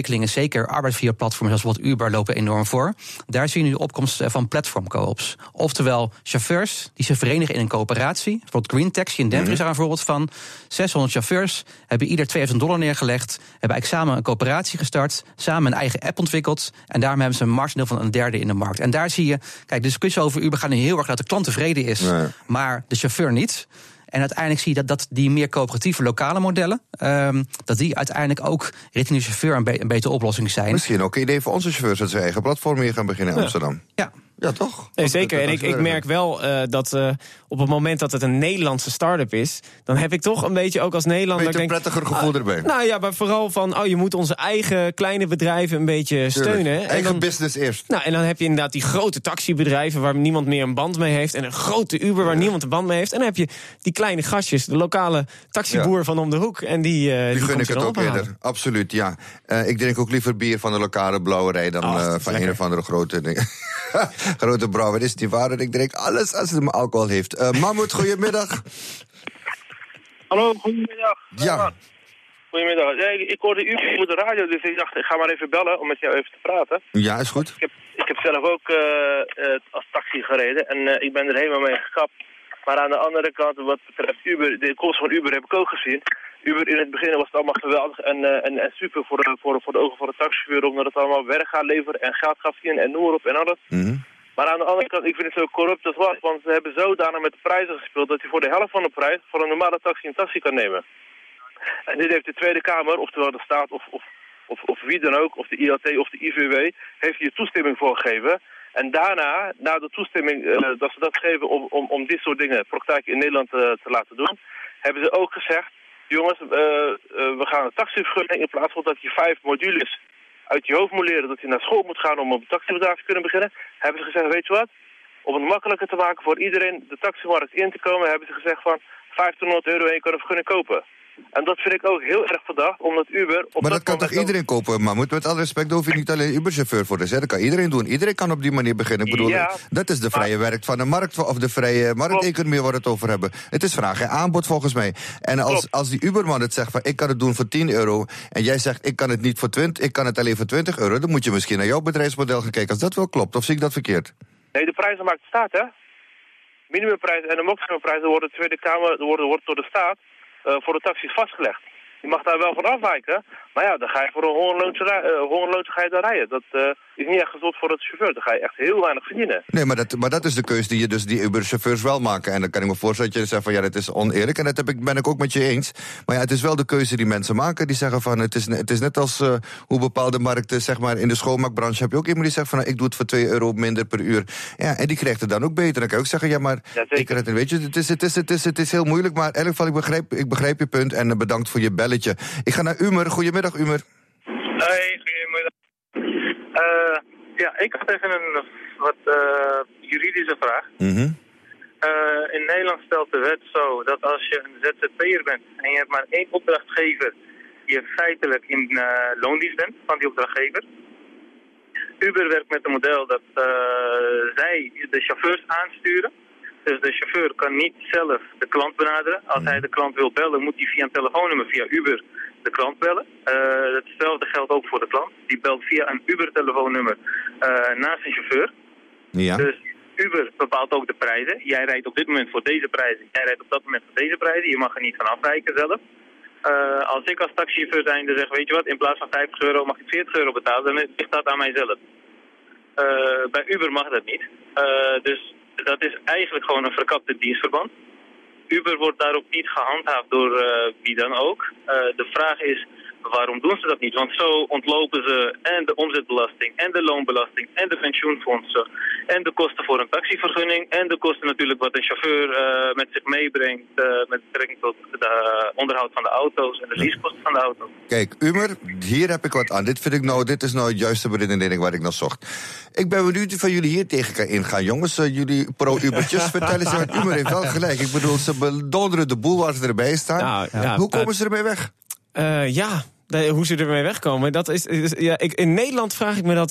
zeker arbeidsvia-platforms zoals bijvoorbeeld Uber lopen enorm voor. Daar zie je nu de opkomst van platform-co-ops. Oftewel chauffeurs die zich verenigen in een coöperatie. Bijvoorbeeld Green Taxi in Denver is daar een voorbeeld van. zeshonderd chauffeurs hebben ieder tweeduizend dollar neergelegd. Hebben eigenlijk samen een coöperatie gestart. Samen een eigen app ontwikkeld. En daarmee hebben ze een marktdeel van een derde in de markt. En daar zie je, kijk, de discussie over Uber gaat nu heel erg dat de klant tevreden is. Nee. Maar de chauffeur niet. En uiteindelijk zie je dat, dat die meer coöperatieve lokale modellen, Um, dat die uiteindelijk ook richting de chauffeur een, be- een betere oplossing zijn. Misschien ook een idee voor onze chauffeurs dat ze eigen platform hier gaan beginnen in ja. Amsterdam. Ja. Ja, toch? Nee, zeker. En ik, ik merk wel uh, dat uh, op het moment dat het een Nederlandse start-up is, dan heb ik toch een beetje ook als Nederlander... Een beetje een prettiger gevoel ah, erbij. Nou ja, maar vooral van, oh, je moet onze eigen kleine bedrijven een beetje steunen. Tuurlijk. Eigen en dan, business eerst. Nou, en dan heb je inderdaad die grote taxibedrijven waar niemand meer een band mee heeft. En een grote Uber waar ja. niemand een band mee heeft. En dan heb je die kleine gastjes, de lokale taxiboer ja. van om de hoek. En die, uh, die, die gun ik het ook ophalen. eerder. Absoluut, ja. Uh, ik drink ook liever bier van de lokale brouwerij dan oh, uh, van lekker. een of andere grote dingen. Grote brouwer is die waar. Ik drink alles als het maar alcohol heeft. Uh, Mahmoud, goedemiddag. Hallo, goedemiddag. Ja. Goedemiddag. Ja, ik, ik hoorde u op de radio, dus ik dacht, ik ga maar even bellen om met jou even te praten. Ja, is goed. Ik heb, ik heb zelf ook uh, uh, als taxi gereden en uh, ik ben er helemaal mee gekapt. Maar aan de andere kant, wat betreft Uber, de komst van Uber heb ik ook gezien. Uber in het begin was het allemaal geweldig en, uh, en, en super voor de, voor, voor de ogen van de taxichauffeur, omdat het allemaal werk gaat leveren en geld gaat verdienen en noem op en alles. Mm-hmm. Maar aan de andere kant, ik vind het zo corrupt als wat, want ze hebben zodanig met de prijzen gespeeld dat je voor de helft van de prijs voor een normale taxi een taxi kan nemen. En dit heeft de Tweede Kamer, oftewel de staat of, of, of, of wie dan ook, of de I L T of de I V W, heeft hier toestemming voor gegeven. En daarna, na de toestemming uh, dat ze dat geven om, om, om dit soort dingen, praktijken in Nederland uh, te laten doen, hebben ze ook gezegd, jongens, uh, uh, we gaan een taxi vergunnen in plaats van dat je vijf modules uit je hoofd moet leren dat je naar school moet gaan om op een taxibedrijf te kunnen beginnen, hebben ze gezegd, weet je wat, om het makkelijker te maken voor iedereen de taximarkt in te komen, hebben ze gezegd van vijftienhonderd euro en je kan een vergunning kopen. En dat vind ik ook heel erg verdacht, omdat Uber... Op maar dat, dat kan toch iedereen ook kopen, Mahmoud? Met alle respect, daar hoef je niet alleen Uber-chauffeur voor te zijn. Dat kan iedereen doen. Iedereen kan op die manier beginnen. Ik bedoel, ja, dat is de vrije maar, werk van de markt, of de vrije markteconomie waar we het over hebben. Het is vraag en aanbod volgens mij. En als, als die Uberman het zegt van, ik kan het doen voor tien euro... en jij zegt, ik kan het niet voor twintig, ik kan het alleen voor twintig euro... dan moet je misschien naar jouw bedrijfsmodel gaan kijken, als dat wel klopt. Of zie ik dat verkeerd? Nee, de prijzen maakt de staat, hè? Minimumprijzen en de maximumprijzen worden de Tweede Kamer worden, worden door de staat uh, voor de taxis vastgelegd. Je mag daar wel van afwijken, maar ja, dan ga je voor een hongerloonse uh, ga je daar rijden. Dat uh, is niet echt gezond voor de chauffeur, dan ga je echt heel weinig verdienen. Nee, maar dat, maar dat is de keuze die je dus die Uber-chauffeurs wel maken. En dan kan ik me voorstellen dat je zegt van ja, dat is oneerlijk. En dat heb ik, ben ik ook met je eens. Maar ja, het is wel de keuze die mensen maken. Die zeggen van, het is, het is net als uh, hoe bepaalde markten, zeg maar, in de schoonmaakbranche heb je ook iemand die zegt van, nou, ik doe het voor twee euro minder per uur. Ja, en die krijgt het dan ook beter. Dan kan je ook zeggen, ja, maar ja, ik het, weet je, het is, het, is, het, is, het is heel moeilijk. Maar in elk geval, ik begrijp, ik begrijp je punt en uh, bedankt voor je belletje. Ik ga naar Umer. Goedemiddag, Umer. Hey, goedemiddag. Uh, ja, ik had even een wat uh, juridische vraag. Mm-hmm. Uh, in Nederland stelt de wet zo dat als je een Z Z P'er bent en je hebt maar één opdrachtgever, je feitelijk in uh, loondienst bent van die opdrachtgever. Uber werkt met een model dat uh, zij de chauffeurs aansturen. Dus de chauffeur kan niet zelf de klant benaderen. Als hij de klant wil bellen, moet hij via een telefoonnummer, via Uber, de klant bellen. Uh, hetzelfde geldt ook voor de klant. Die belt via een Uber-telefoonnummer uh, naar zijn chauffeur. Ja. Dus Uber bepaalt ook de prijzen. Jij rijdt op dit moment voor deze prijzen. Jij rijdt op dat moment voor deze prijzen. Je mag er niet van afwijken zelf. Uh, als ik als taxichauffeur zijnde zeg, weet je wat, in plaats van vijftig euro mag ik veertig euro betalen, dan ligt dat aan mijzelf. Uh, bij Uber mag dat niet. Uh, dus dat is eigenlijk gewoon een verkapte dienstverband. Uber wordt daarop niet gehandhaafd door uh, wie dan ook. Uh, de vraag is, waarom doen ze dat niet? Want zo ontlopen ze en de omzetbelasting, en de loonbelasting, en de pensioenfondsen, en de kosten voor een taxivergunning, en de kosten natuurlijk wat een chauffeur uh, met zich meebrengt uh, met betrekking tot de uh, onderhoud van de auto's en de leasekosten van de auto's. Kijk, Umer, hier heb ik wat aan. Dit vind ik nou, dit is nou het juiste beredenering waar ik naar zocht. Ik ben benieuwd van jullie hier tegen kan ingaan, jongens. Uh, jullie pro-Ubertjes, vertel eens, want Uber heeft wel gelijk. Ik bedoel, ze bedonderen de boel waar ze erbij staan. Nou, ja, Hoe komen uh, ze ermee weg? Uh, ja... De, hoe ze ermee wegkomen, dat is, is ja, ik, in Nederland vraag ik me dat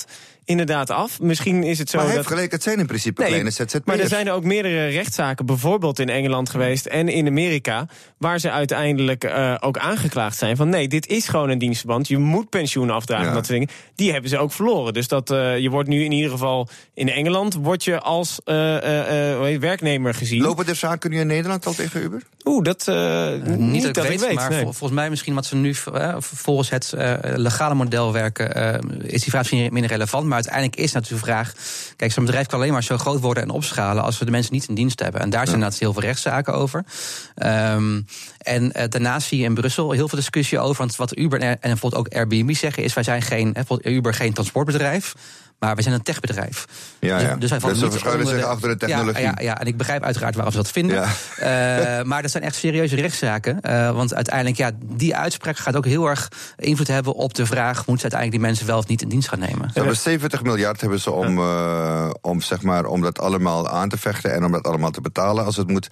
inderdaad af. Misschien is het zo maar hij dat... heeft gelijk, het zijn in principe nee, kleine Z Z P'ers. Maar er zijn er ook meerdere rechtszaken, bijvoorbeeld in Engeland geweest en in Amerika, waar ze uiteindelijk uh, ook aangeklaagd zijn van nee, dit is gewoon een dienstverband. Je moet pensioen afdragen, ja. dat soort dingen. Die hebben ze ook verloren. Dus dat uh, je wordt nu in ieder geval in Engeland word je als uh, uh, uh, werknemer gezien. Lopen er zaken nu in Nederland al tegen Uber? Oeh, dat uh, uh, niet, niet dat, dat ik weet, ik weet maar nee. vol, volgens mij misschien wat ze nu uh, volgens het uh, legale model werken, uh, is die vraag misschien minder relevant. Maar uiteindelijk is natuurlijk de vraag, kijk, zo'n bedrijf kan alleen maar zo groot worden en opschalen als we de mensen niet in dienst hebben. En daar zijn inderdaad heel veel rechtszaken over. Um, en uh, daarnaast zie je in Brussel heel veel discussie over. Want wat Uber en, en bijvoorbeeld ook Airbnb zeggen is, wij zijn geen, Uber geen transportbedrijf, maar we zijn een techbedrijf. Ja, ja. Dus, dus, dus ze verschuilen zich achter de technologie. Ja, ja, ja, en ik begrijp uiteraard waarom ze dat vinden. Ja. Uh, maar dat zijn echt serieuze rechtszaken. Uh, want uiteindelijk, ja, die uitspraak gaat ook heel erg invloed hebben op de vraag, moeten ze uiteindelijk die mensen wel of niet in dienst gaan nemen? Ze hebben zeventig miljard hebben ze om, uh, om, zeg maar, om dat allemaal aan te vechten en om dat allemaal te betalen als het moet.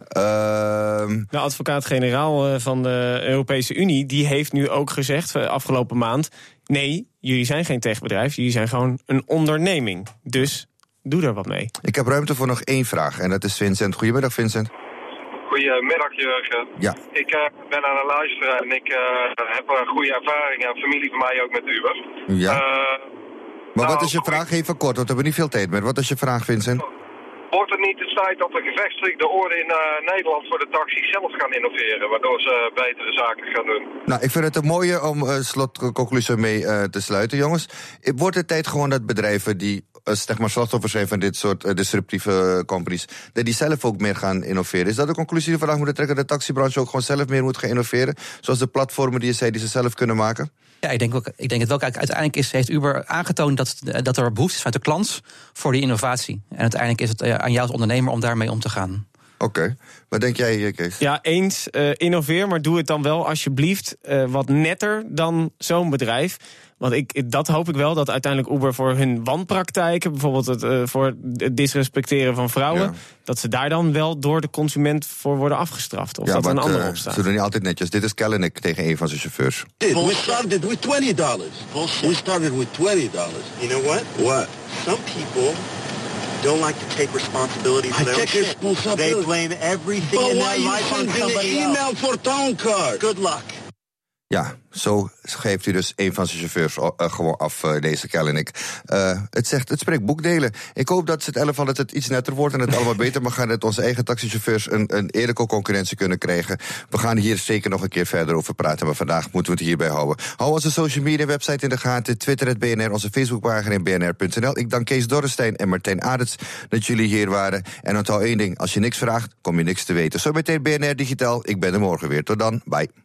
Ja. Uh, de advocaat-generaal van de Europese Unie, die heeft nu ook gezegd, afgelopen maand, nee, jullie zijn geen techbedrijf, jullie zijn gewoon een onderneming. Dus doe daar wat mee. Ik heb ruimte voor nog één vraag en dat is Vincent. Goedemiddag, Vincent. Goedemiddag, Jurgen. Ja. Ik uh, ben aan het luisteren en ik uh, heb een goede ervaring en familie van mij ook met Uber. Ja. Uh, maar nou, wat is je vraag? Even kort, want we hebben niet veel tijd meer. Wat is je vraag, Vincent? Wordt het niet de tijd dat de gevestigde orde in uh, Nederland voor de taxis zelf gaan innoveren, waardoor ze uh, betere zaken gaan doen? Nou, ik vind het een mooie om uh, slotconclusie mee uh, te sluiten, jongens. Wordt het tijd gewoon dat bedrijven die uh, zeg maar slachtoffers zijn van dit soort uh, disruptieve uh, companies, dat die zelf ook meer gaan innoveren? Is dat de conclusie die we vandaag moeten trekken? Dat de taxibranche ook gewoon zelf meer moet gaan innoveren? Zoals de platformen die je zei, die ze zelf kunnen maken? Ja, ik denk, ook, ik denk het wel. Kijk, uiteindelijk is, heeft Uber aangetoond dat, dat er behoefte is vanuit de klant voor die innovatie. En uiteindelijk is het aan jou als ondernemer om daarmee om te gaan. Oké. Okay. Wat denk jij, Kees? Ja, eens. Uh, innoveer, maar doe het dan wel alsjeblieft uh, wat netter dan zo'n bedrijf. Want ik, dat hoop ik wel, dat uiteindelijk Uber voor hun wanpraktijken, bijvoorbeeld het, uh, voor het disrespecteren van vrouwen, ja. dat ze daar dan wel door de consument voor worden afgestraft. Of ja, dat er een ander uh, op staat. Ze doen niet altijd netjes. Dit is Kalanick tegen een van zijn chauffeurs. We started with twenty dollars. We started with twenty dollars. You know what? What? Some people don't like to take responsibility for I their take shit. They blame everything but in their life on somebody else. Email for town card. Good luck. Ja, zo geeft u dus een van zijn chauffeurs uh, gewoon af, uh, deze Kalanick. Uh, het zegt, het spreekt boekdelen. Ik hoop dat het elf dat het iets netter wordt en het allemaal beter mag gaan, dat onze eigen taxichauffeurs een, een eerlijke concurrentie kunnen krijgen. We gaan hier zeker nog een keer verder over praten, maar vandaag moeten we het hierbij houden. Hou onze social media website in de gaten, Twitter het B N R, onze Facebookpagina in B N R punt N L. Ik dank Kees Dorrestein en Martijn Adets dat jullie hier waren. En onthoud één ding, als je niks vraagt, kom je niks te weten. Zo meteen B N R Digitaal, ik ben er morgen weer. Tot dan, bye.